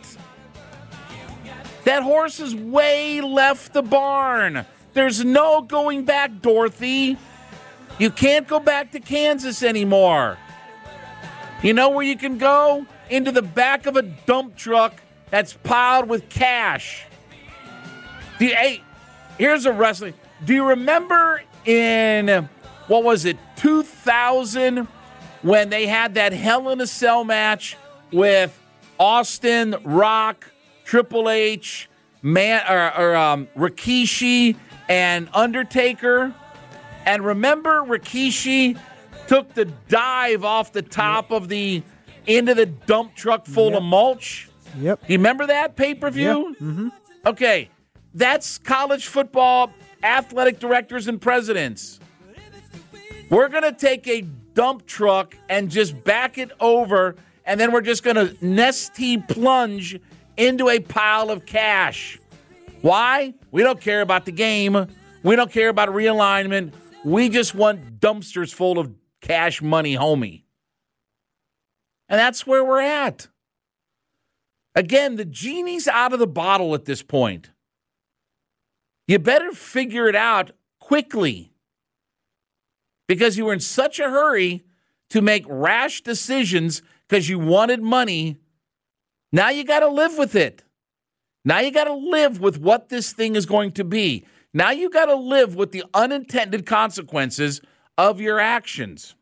That horse has way left the barn. There's no going back, Dorothy. You can't go back to Kansas anymore. You know where you can go? Into the back of a dump truck that's piled with cash. Do you, hey, here's a wrestling. Do you remember in, what was it, two thousand, when they had that Hell in a Cell match with Austin, Rock, Triple H, Man, or, or um, Rikishi, and Undertaker? And remember, Rikishi took the dive off the top yep. of the, into the dump truck full yep. of mulch? Yep. Do you remember that pay-per-view? Yep. Mm-hmm. Okay. That's college football athletic directors and presidents. We're going to take a dump truck and just back it over, and then we're just going to nesty plunge into a pile of cash. Why? We don't care about the game. We don't care about realignment. We just want dumpsters full of cash money, homie. And that's where we're at. Again, the genie's out of the bottle at this point. You better figure it out quickly because you were in such a hurry to make rash decisions because you wanted money. Now you got to live with it. Now you got to live with what this thing is going to be. Now you got to live with the unintended consequences of your actions.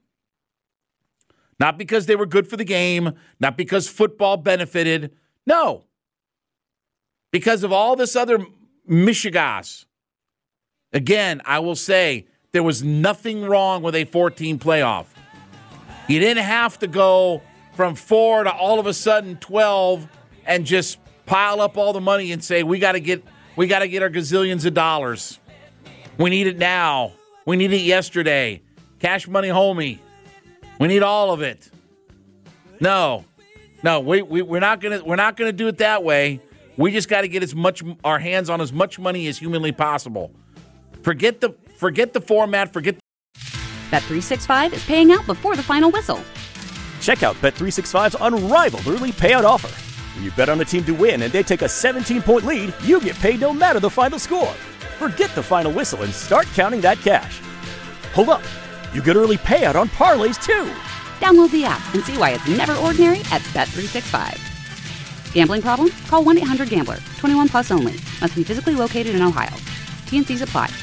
Not because they were good for the game, not because football benefited. No. Because of all this other mishigas. Again, I will say there was nothing wrong with a four-team playoff. You didn't have to go from four to all of a sudden twelve and just pile up all the money and say, we got to get We got to get our gazillions of dollars. We need it now. We need it yesterday. Cash money, homie. We need all of it. No, no, we, we we're not gonna we're not gonna do it that way. We just got to get as much our hands on as much money as humanly possible. Forget the forget the format. Forget. Bet three sixty-five is paying out before the final whistle. Check out Bet three sixty-five's unrivaled early payout offer. When you bet on a team to win and they take a seventeen-point lead, you get paid no matter the final score. Forget the final whistle and start counting that cash. Hold up. You get early payout on parlays, too. Download the app and see why it's never ordinary at Bet three sixty-five. Gambling problem? Call one eight hundred gambler. twenty-one plus only. Must be physically located in Ohio. T N Cs apply.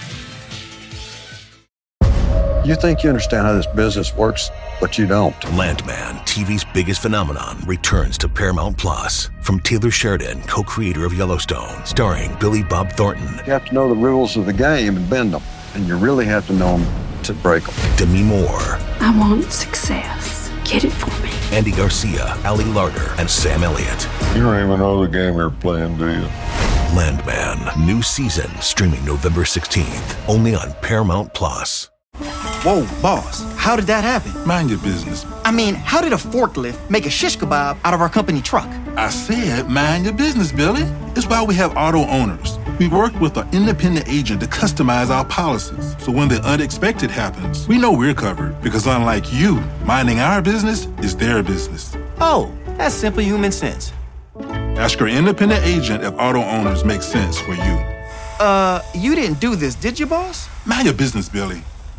You think you understand how this business works, but you don't. Landman, T V's biggest phenomenon, returns to Paramount Plus. From Taylor Sheridan, co-creator of Yellowstone, starring Billy Bob Thornton. You have to know the rules of the game and bend them, and you really have to know them to break them. Demi Moore. I want success. Get it for me. Andy Garcia, Ali Larter, and Sam Elliott. You don't even know the game you're playing, do you? Landman, new season, streaming November sixteenth, only on Paramount Plus. Whoa, boss, how did that happen? Mind your business. I mean, how did a forklift make a shish kebab out of our company truck? I said mind your business, Billy. It's why we have auto owners. We work with an independent agent to customize our policies. So when the unexpected happens, we know we're covered. Because unlike you, minding our business is their business. Oh, that's simple human sense. Ask your independent agent if auto owners make sense for you. Uh, you didn't do this, did you, boss? Mind your business, Billy.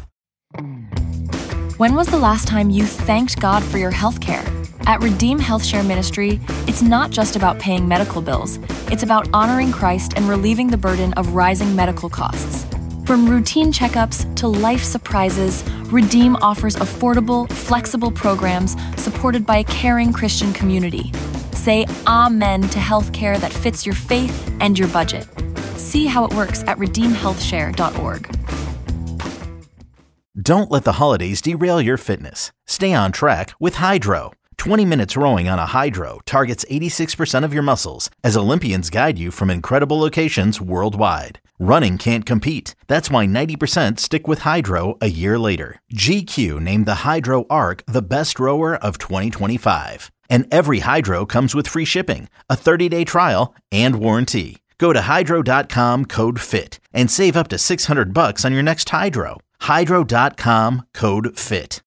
When was the last time you thanked God for your health care? At Redeem Health Share Ministry, it's not just about paying medical bills. It's about honoring Christ and relieving the burden of rising medical costs. From routine checkups to life surprises, Redeem offers affordable, flexible programs supported by a caring Christian community. Say amen to health care that fits your faith and your budget. See how it works at redeem health share dot org. Don't let the holidays derail your fitness. Stay on track with Hydro. twenty minutes rowing on a Hydro targets eighty-six percent of your muscles as Olympians guide you from incredible locations worldwide. Running can't compete. That's why ninety percent stick with Hydro a year later. G Q named the Hydro Arc the best rower of twenty twenty-five. And every Hydro comes with free shipping, a thirty-day trial, and warranty. Go to hydro dot com, code FIT, and save up to six hundred bucks on your next Hydro. hydro dot com, code FIT.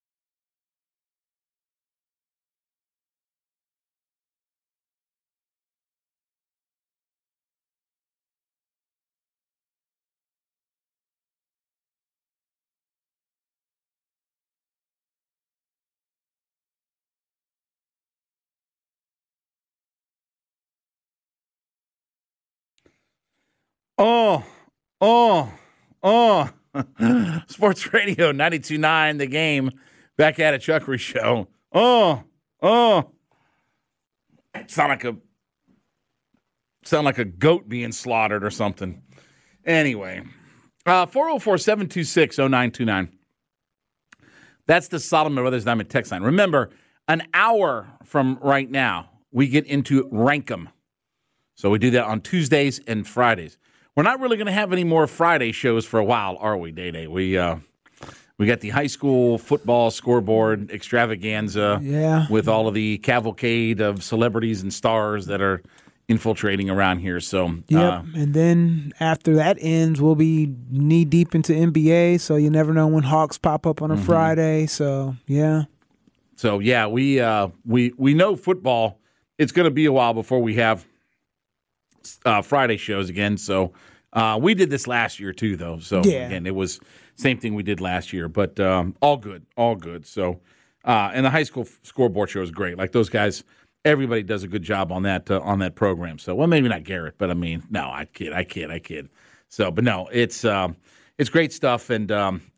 Oh, oh, oh. Sports Radio ninety-two point nine, The Game. Back at it, Chuckery Show. Oh, oh. Sound like a sound like a goat being slaughtered or something. Anyway, uh, four oh four, seven two six, oh nine two nine. That's the Solomon Brothers Diamond text line. Remember, an hour from right now, we get into Rankum. So we do that on Tuesdays and Fridays. We're not really going to have any more Friday shows for a while, are we, Day Day? We uh, we got the high school football scoreboard extravaganza yeah. with all of the cavalcade of celebrities and stars that are infiltrating around here. So, yep. Uh, and then after that ends, we'll be knee deep into N B A. So you never know when Hawks pop up on a mm-hmm. Friday. So yeah. So yeah, we uh, we we know football. It's going to be a while before we have Uh, Friday shows again. So uh, we did this last year too, though. So yeah. again, it was same thing we did last year, but um, all good, all good. So uh, and the high school f- scoreboard show is great. Like those guys, everybody does a good job on that uh, on that program. So well, maybe not Garrett, but I mean, no, I kid, I kid, I kid. So, but no, it's um, it's great stuff, and um,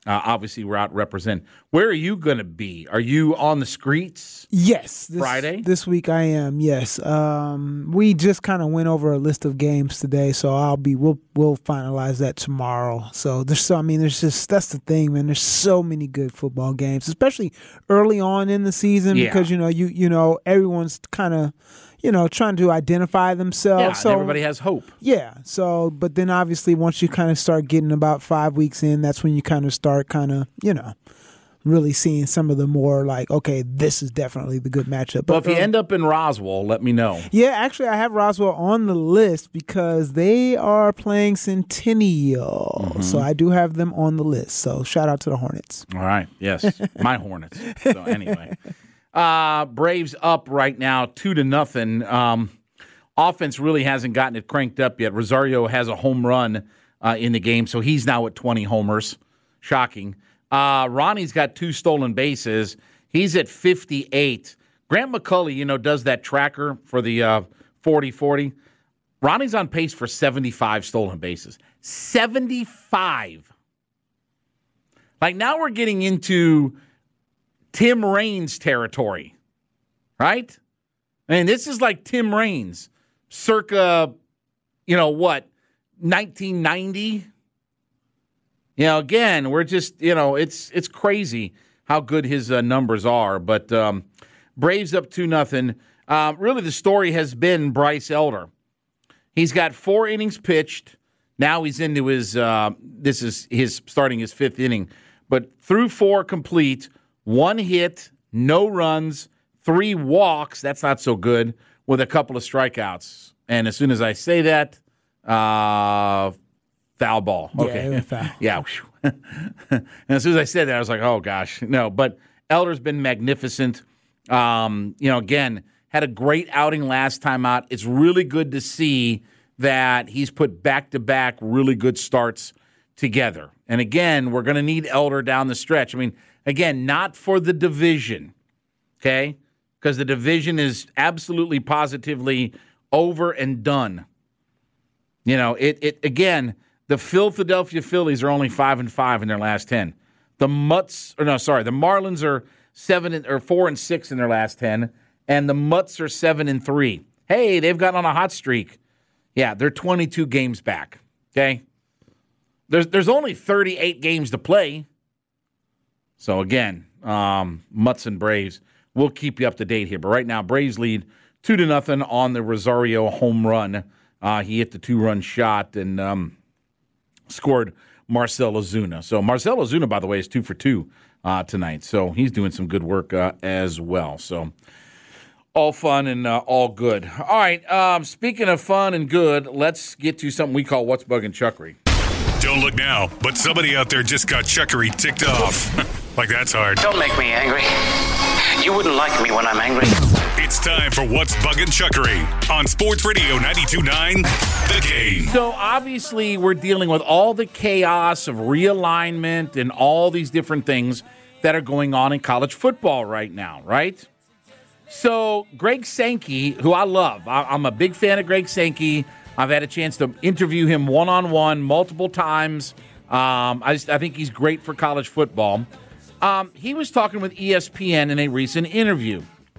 Uh, obviously, we're out representing. Where are you going to be? Are you on the streets? Yes. This, Friday? This week I am, yes. Um, we just kind of went over a list of games today, so I'll be, we'll we'll finalize that tomorrow. So there's so, I mean, there's just, that's the thing, man. There's so many good football games, especially early on in the season Yeah. because, you know, you you know, everyone's kind of, you know, trying to identify themselves. Yeah, so and everybody has hope. Yeah. So, but then obviously once you kind of start getting about five weeks in, that's when you kind of start kind of, you know, really seeing some of the more like, okay, this is definitely the good matchup. Well, if you um, end up in Roswell, let me know. yeah, actually, I have Roswell on the list because they are playing Centennial. Mm-hmm. So I do have them on the list. So shout out to the Hornets. All right. Yes. My Hornets. So anyway. Uh, Braves up right now, two to nothing. Um, offense really hasn't gotten it cranked up yet. Rosario has a home run uh, in the game, so he's now at twenty homers. Shocking. Uh, Ronnie's got two stolen bases. He's at fifty-eight. Grant McCulley, you know, does that tracker for the uh, forty forty. Ronnie's on pace for seventy-five stolen bases. seventy-five. Like now we're getting into Tim Raines territory, right? I mean, this is like Tim Raines, circa, you know, what, nineteen ninety? You know, again, we're just, you know, it's it's crazy how good his uh, numbers are. But um, Braves up two nothing. Uh, really, the story has been Bryce Elder. He's got four innings pitched. Now he's into his, uh, this is his starting his fifth inning. But through four complete, one hit, no runs, three walks. That's not so good, with a couple of strikeouts. And as soon as I say that, uh, foul ball. Okay. Yeah, foul. Yeah. And as soon as I said that, I was like, oh, gosh. No, but Elder's been magnificent. Um, you know, again, had a great outing last time out. It's really good to see that he's put back-to-back really good starts together. And again, we're going to need Elder down the stretch. I mean, again, not for the division, okay? Because the division is absolutely positively over and done. You know, it it again, the Philadelphia Phillies are only five and five in their last ten. The Mutts, or no, sorry, the Marlins are seven and, or four and six in their last ten, and the Mutts are seven and three. Hey, they've got on a hot streak. Yeah, they're twenty-two games back. Okay, there's there's only thirty-eight games to play. So again, um, Mutts and Braves, we'll keep you up to date here. But right now, Braves lead two to nothing on the Rosario home run. Uh, he hit the two-run shot and um, scored Marcell Ozuna. So Marcell Ozuna, by the way, is two for two uh, tonight. So he's doing some good work uh, as well. So all fun and uh, all good. All right, um, speaking of fun and good, let's get to something we call What's Bugging Chuckery. Don't look now, but somebody out there just got Chuckery ticked off. Like that's hard. Don't make me angry. You wouldn't like me when I'm angry. It's time for What's Bugging Chuckery on Sports Radio ninety-two point nine The Game. So obviously we're dealing with all the chaos of realignment and all these different things that are going on in college football right now, right? So Greg Sankey, who I love, I'm a big fan of Greg Sankey. I've had a chance to interview him one-on-one multiple times. Um, I, just, I think he's great for college football. Um, he was talking with E S P N in a recent interview.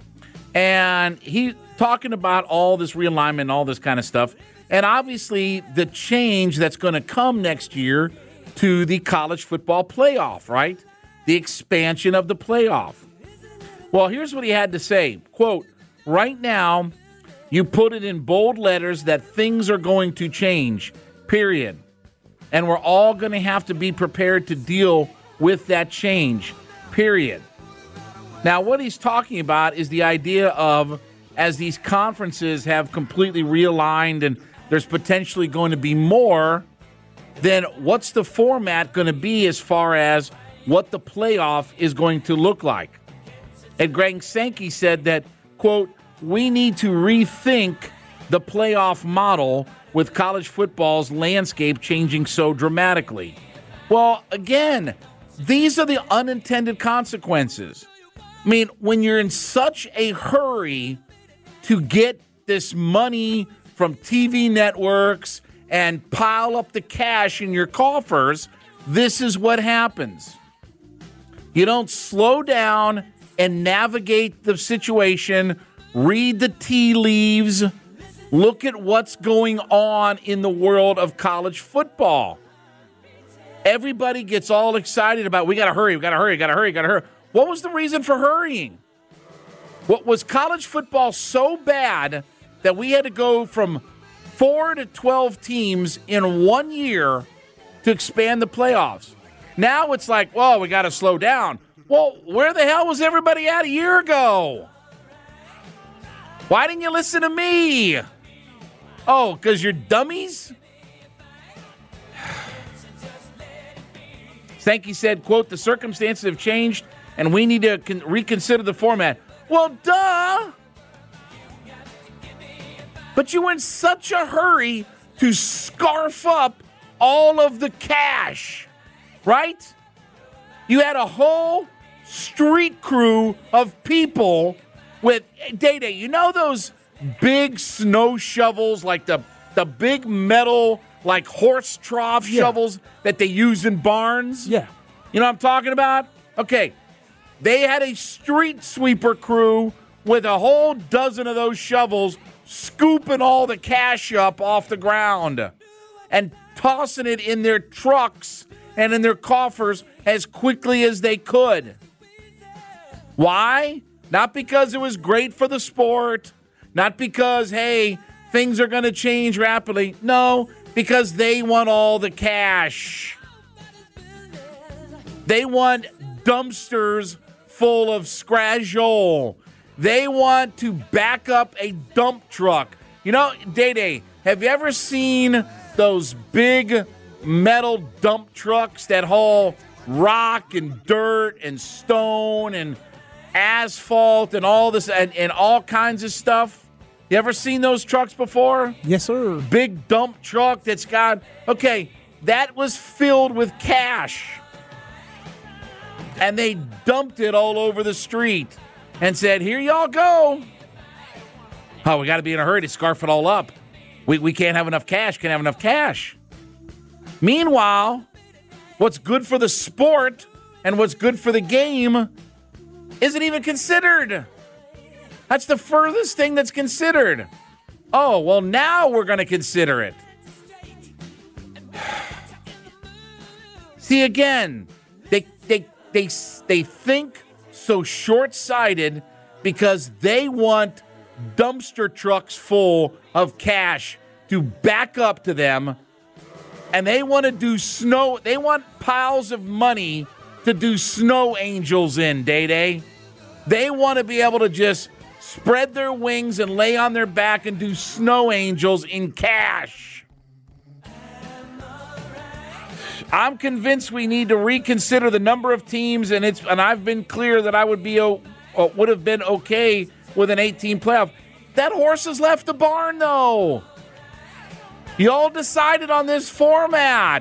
And he talking about all this realignment and all this kind of stuff. And obviously the change that's going to come next year to the college football playoff, right? The expansion of the playoff. Well, here's what he had to say. Quote, right now, you put it in bold letters that things are going to change, period. And we're all going to have to be prepared to deal with that change, period. Now, what he's talking about is the idea of, as these conferences have completely realigned and there's potentially going to be more, then what's the format going to be as far as what the playoff is going to look like? And Greg Sankey said that, quote, we need to rethink the playoff model with college football's landscape changing so dramatically. Well, again, these are the unintended consequences. I mean, when you're in such a hurry to get this money from T V networks and pile up the cash in your coffers, this is what happens. You don't slow down and navigate the situation, read the tea leaves, look at what's going on in the world of college football. Everybody gets all excited about, we got to hurry, we got to hurry, got to hurry, got to hurry. What was the reason for hurrying? What was college football so bad that we had to go from four to twelve teams in one year to expand the playoffs? Now it's like, well, we got to slow down. Well, where the hell was everybody at a year ago? Why didn't you listen to me? Oh, because you're dummies? Sankey said, quote, the circumstances have changed and we need to con- reconsider the format. Well, duh. But you were in such a hurry to scarf up all of the cash, right? You had a whole street crew of people with, Day-Day, you know those big snow shovels, like the, the big metal, like horse trough yeah. shovels that they use in barns? Yeah. You know what I'm talking about? Okay. They had a street sweeper crew with a whole dozen of those shovels scooping all the cash up off the ground and tossing it in their trucks and in their coffers as quickly as they could. Why? Not because it was great for the sport, not because, hey, things are going to change rapidly. No, because they want all the cash. They want dumpsters full of scraggle. They want to back up a dump truck. You know, Day-Day, have you ever seen those big metal dump trucks that haul rock and dirt and stone and asphalt and all this and, and all kinds of stuff? You ever seen those trucks before? Yes, sir. Big dump truck that's got, okay, that was filled with cash. And they dumped it all over the street and said, here y'all go. Oh, we got to be in a hurry to scarf it all up. We we can't have enough cash, can't have enough cash. Meanwhile, what's good for the sport and what's good for the game isn't even considered. That's the furthest thing that's considered. Oh, well, now we're going to consider it. See, again, they they they they think so short-sighted because they want dumpster trucks full of cash to back up to them, and they want to do snow. They want piles of money to do snow angels in, Day-Day. They want to be able to just spread their wings and lay on their back and do snow angels in cash. I'm convinced we need to reconsider the number of teams, and it's and I've been clear that I would be uh, would have been okay with an eight-team playoff. That horse has left the barn, though. You all decided on this format.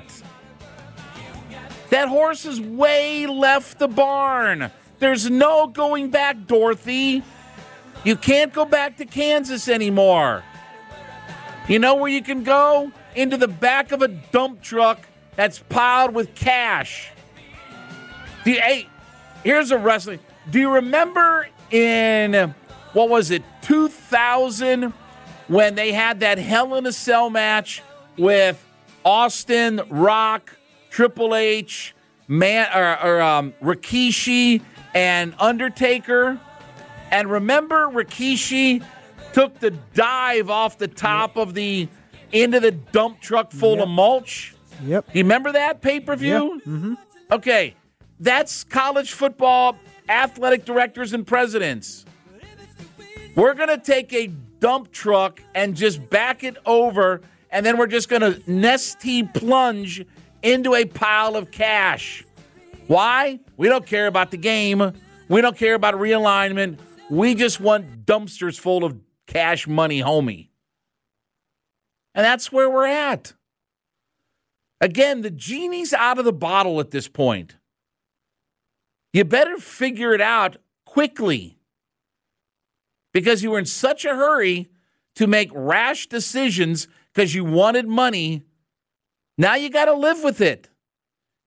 That horse has way left the barn. There's no going back, Dorothy. You can't go back to Kansas anymore. You know where you can go? Into the back of a dump truck that's piled with cash. Do you, hey, here's a wrestling. Do you remember in, what was it, two thousand, when they had that Hell in a Cell match with Austin, Rock, Triple H, Man, or, or um, Rikishi, and Undertaker? And remember, Rikishi took the dive off the top of the, into the dump truck full yep. of mulch? Yep. You remember that pay-per-view? Yep. Mm-hmm. Okay. That's college football athletic directors and presidents. We're going to take a dump truck and just back it over, and then we're just going to nesty plunge into a pile of cash. Why? We don't care about the game. We don't care about realignment. We just want dumpsters full of cash money, homie. And that's where we're at. Again, the genie's out of the bottle at this point. You better figure it out quickly, because you were in such a hurry to make rash decisions because you wanted money. Now you got to live with it.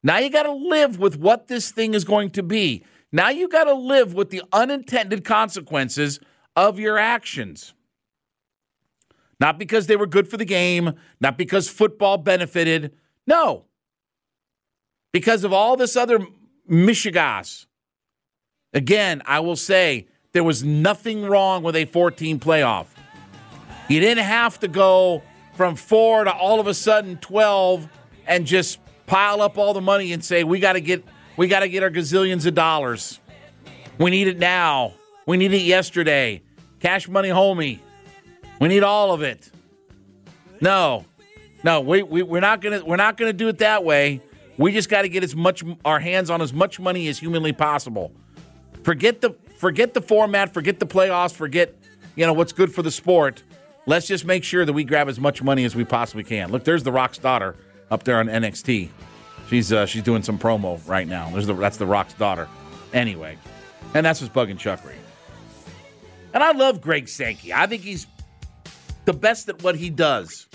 Now you got to live with what this thing is going to be. Now you got to live with the unintended consequences of your actions. Not because they were good for the game, not because football benefited. No. Because of all this other mishigas. Again, I will say there was nothing wrong with a four-team playoff. You didn't have to go from four to all of a sudden twelve and just pile up all the money and say, we got to get we got to get our gazillions of dollars. We need it now. We need it yesterday. Cash money homie. We need all of it. No. No, we, we we're not going to we're not going to do it that way. We just got to get as much our hands on as much money as humanly possible. Forget the forget the format, forget the playoffs, forget, you know, what's good for the sport. Let's just make sure that we grab as much money as we possibly can. Look, there's the Rock's daughter up there on N X T. She's uh, she's doing some promo right now. There's the, that's the Rock's daughter. Anyway, and that's what's bugging Chuckery. And I love Greg Sankey. I think he's the best at what he does.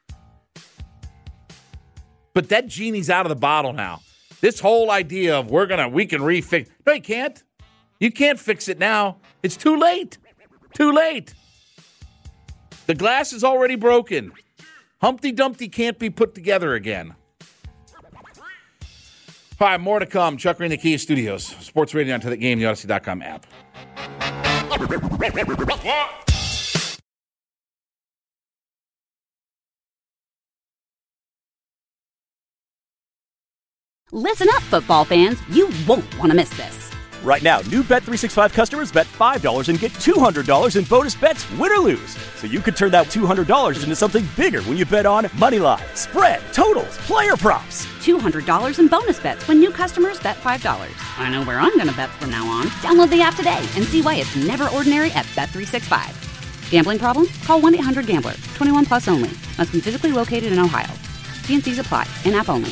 But that genie's out of the bottle now. This whole idea of we're gonna we can refix. No, you can't. You can't fix it now. It's too late. Too late. The glass is already broken. Humpty Dumpty can't be put together again. All right, more to come. Chuckery in the Kia Studios. Sports Radio on To The Game, the Odyssey dot com app. Listen up, football fans. You won't want to miss this. Right now, new Bet three sixty-five customers bet five dollars and get two hundred dollars in bonus bets, win or lose. So you could turn that two hundred dollars into something bigger when you bet on money line, spread, totals, player props. two hundred dollars in bonus bets when new customers bet five dollars. I know where I'm going to bet from now on. Download the app today and see why it's never ordinary at Bet three sixty-five. Gambling problem? Call one eight hundred gambler. twenty-one plus only. Must be physically located in Ohio. T and C's apply. In-app only.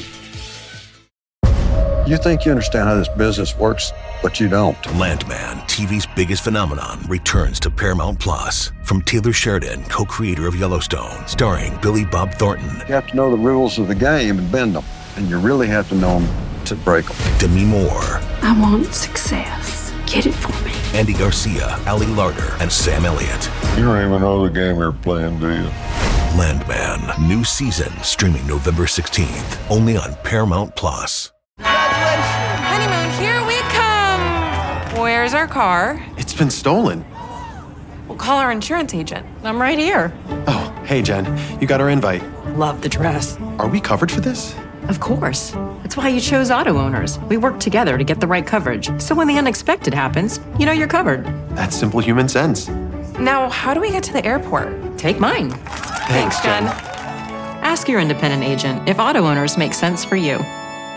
You think you understand how this business works, but you don't. Landman, T V's biggest phenomenon, returns to Paramount Plus. From Taylor Sheridan, co-creator of Yellowstone, starring Billy Bob Thornton. You have to know the rules of the game and bend them. And you really have to know them to break them. Demi Moore. I want success. Get it for me. Andy Garcia, Ali Larter, and Sam Elliott. You don't even know the game you're playing, do you? Landman, new season, streaming November sixteenth, only on Paramount Plus. Honeymoon, here we come. Where's our car? It's been stolen. We'll call our insurance agent. I'm right here. Oh, hey, Jen. You got our invite. Love the dress. Are we covered for this? Of course. That's why you chose Auto Owners. We work together to get the right coverage. So when the unexpected happens, you know you're covered. That's simple human sense. Now, how do we get to the airport? Take mine. Thanks, Jen. Ask your independent agent if Auto Owners make sense for you.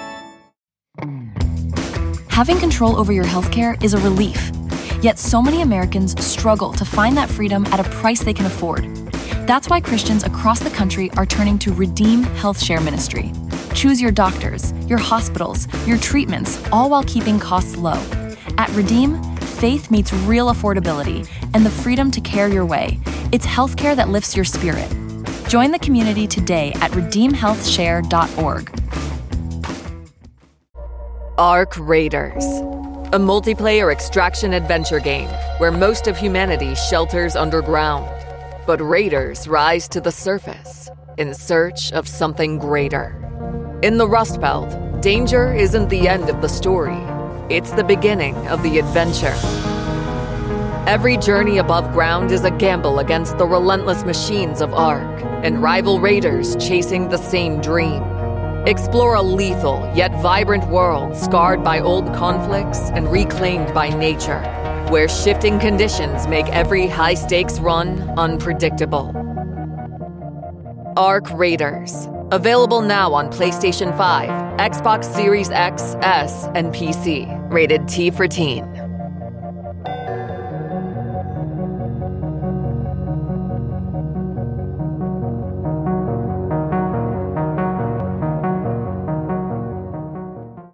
Having control over your healthcare is a relief. Yet so many Americans struggle to find that freedom at a price they can afford. That's why Christians across the country are turning to Redeem Health Share Ministry. Choose your doctors, your hospitals, your treatments, all while keeping costs low. At Redeem, faith meets real affordability and the freedom to care your way. It's healthcare that lifts your spirit. Join the community today at redeem health share dot org. Ark Raiders, a multiplayer extraction adventure game where most of humanity shelters underground. But raiders rise to the surface in search of something greater. In the Rust Belt, danger isn't the end of the story. It's the beginning of the adventure. Every journey above ground is a gamble against the relentless machines of Ark and rival raiders chasing the same dream. Explore a lethal yet vibrant world scarred by old conflicts and reclaimed by nature, where shifting conditions make every high-stakes run unpredictable. Ark Raiders. Available now on PlayStation five, Xbox Series X, S, and P C. Rated T for Teen.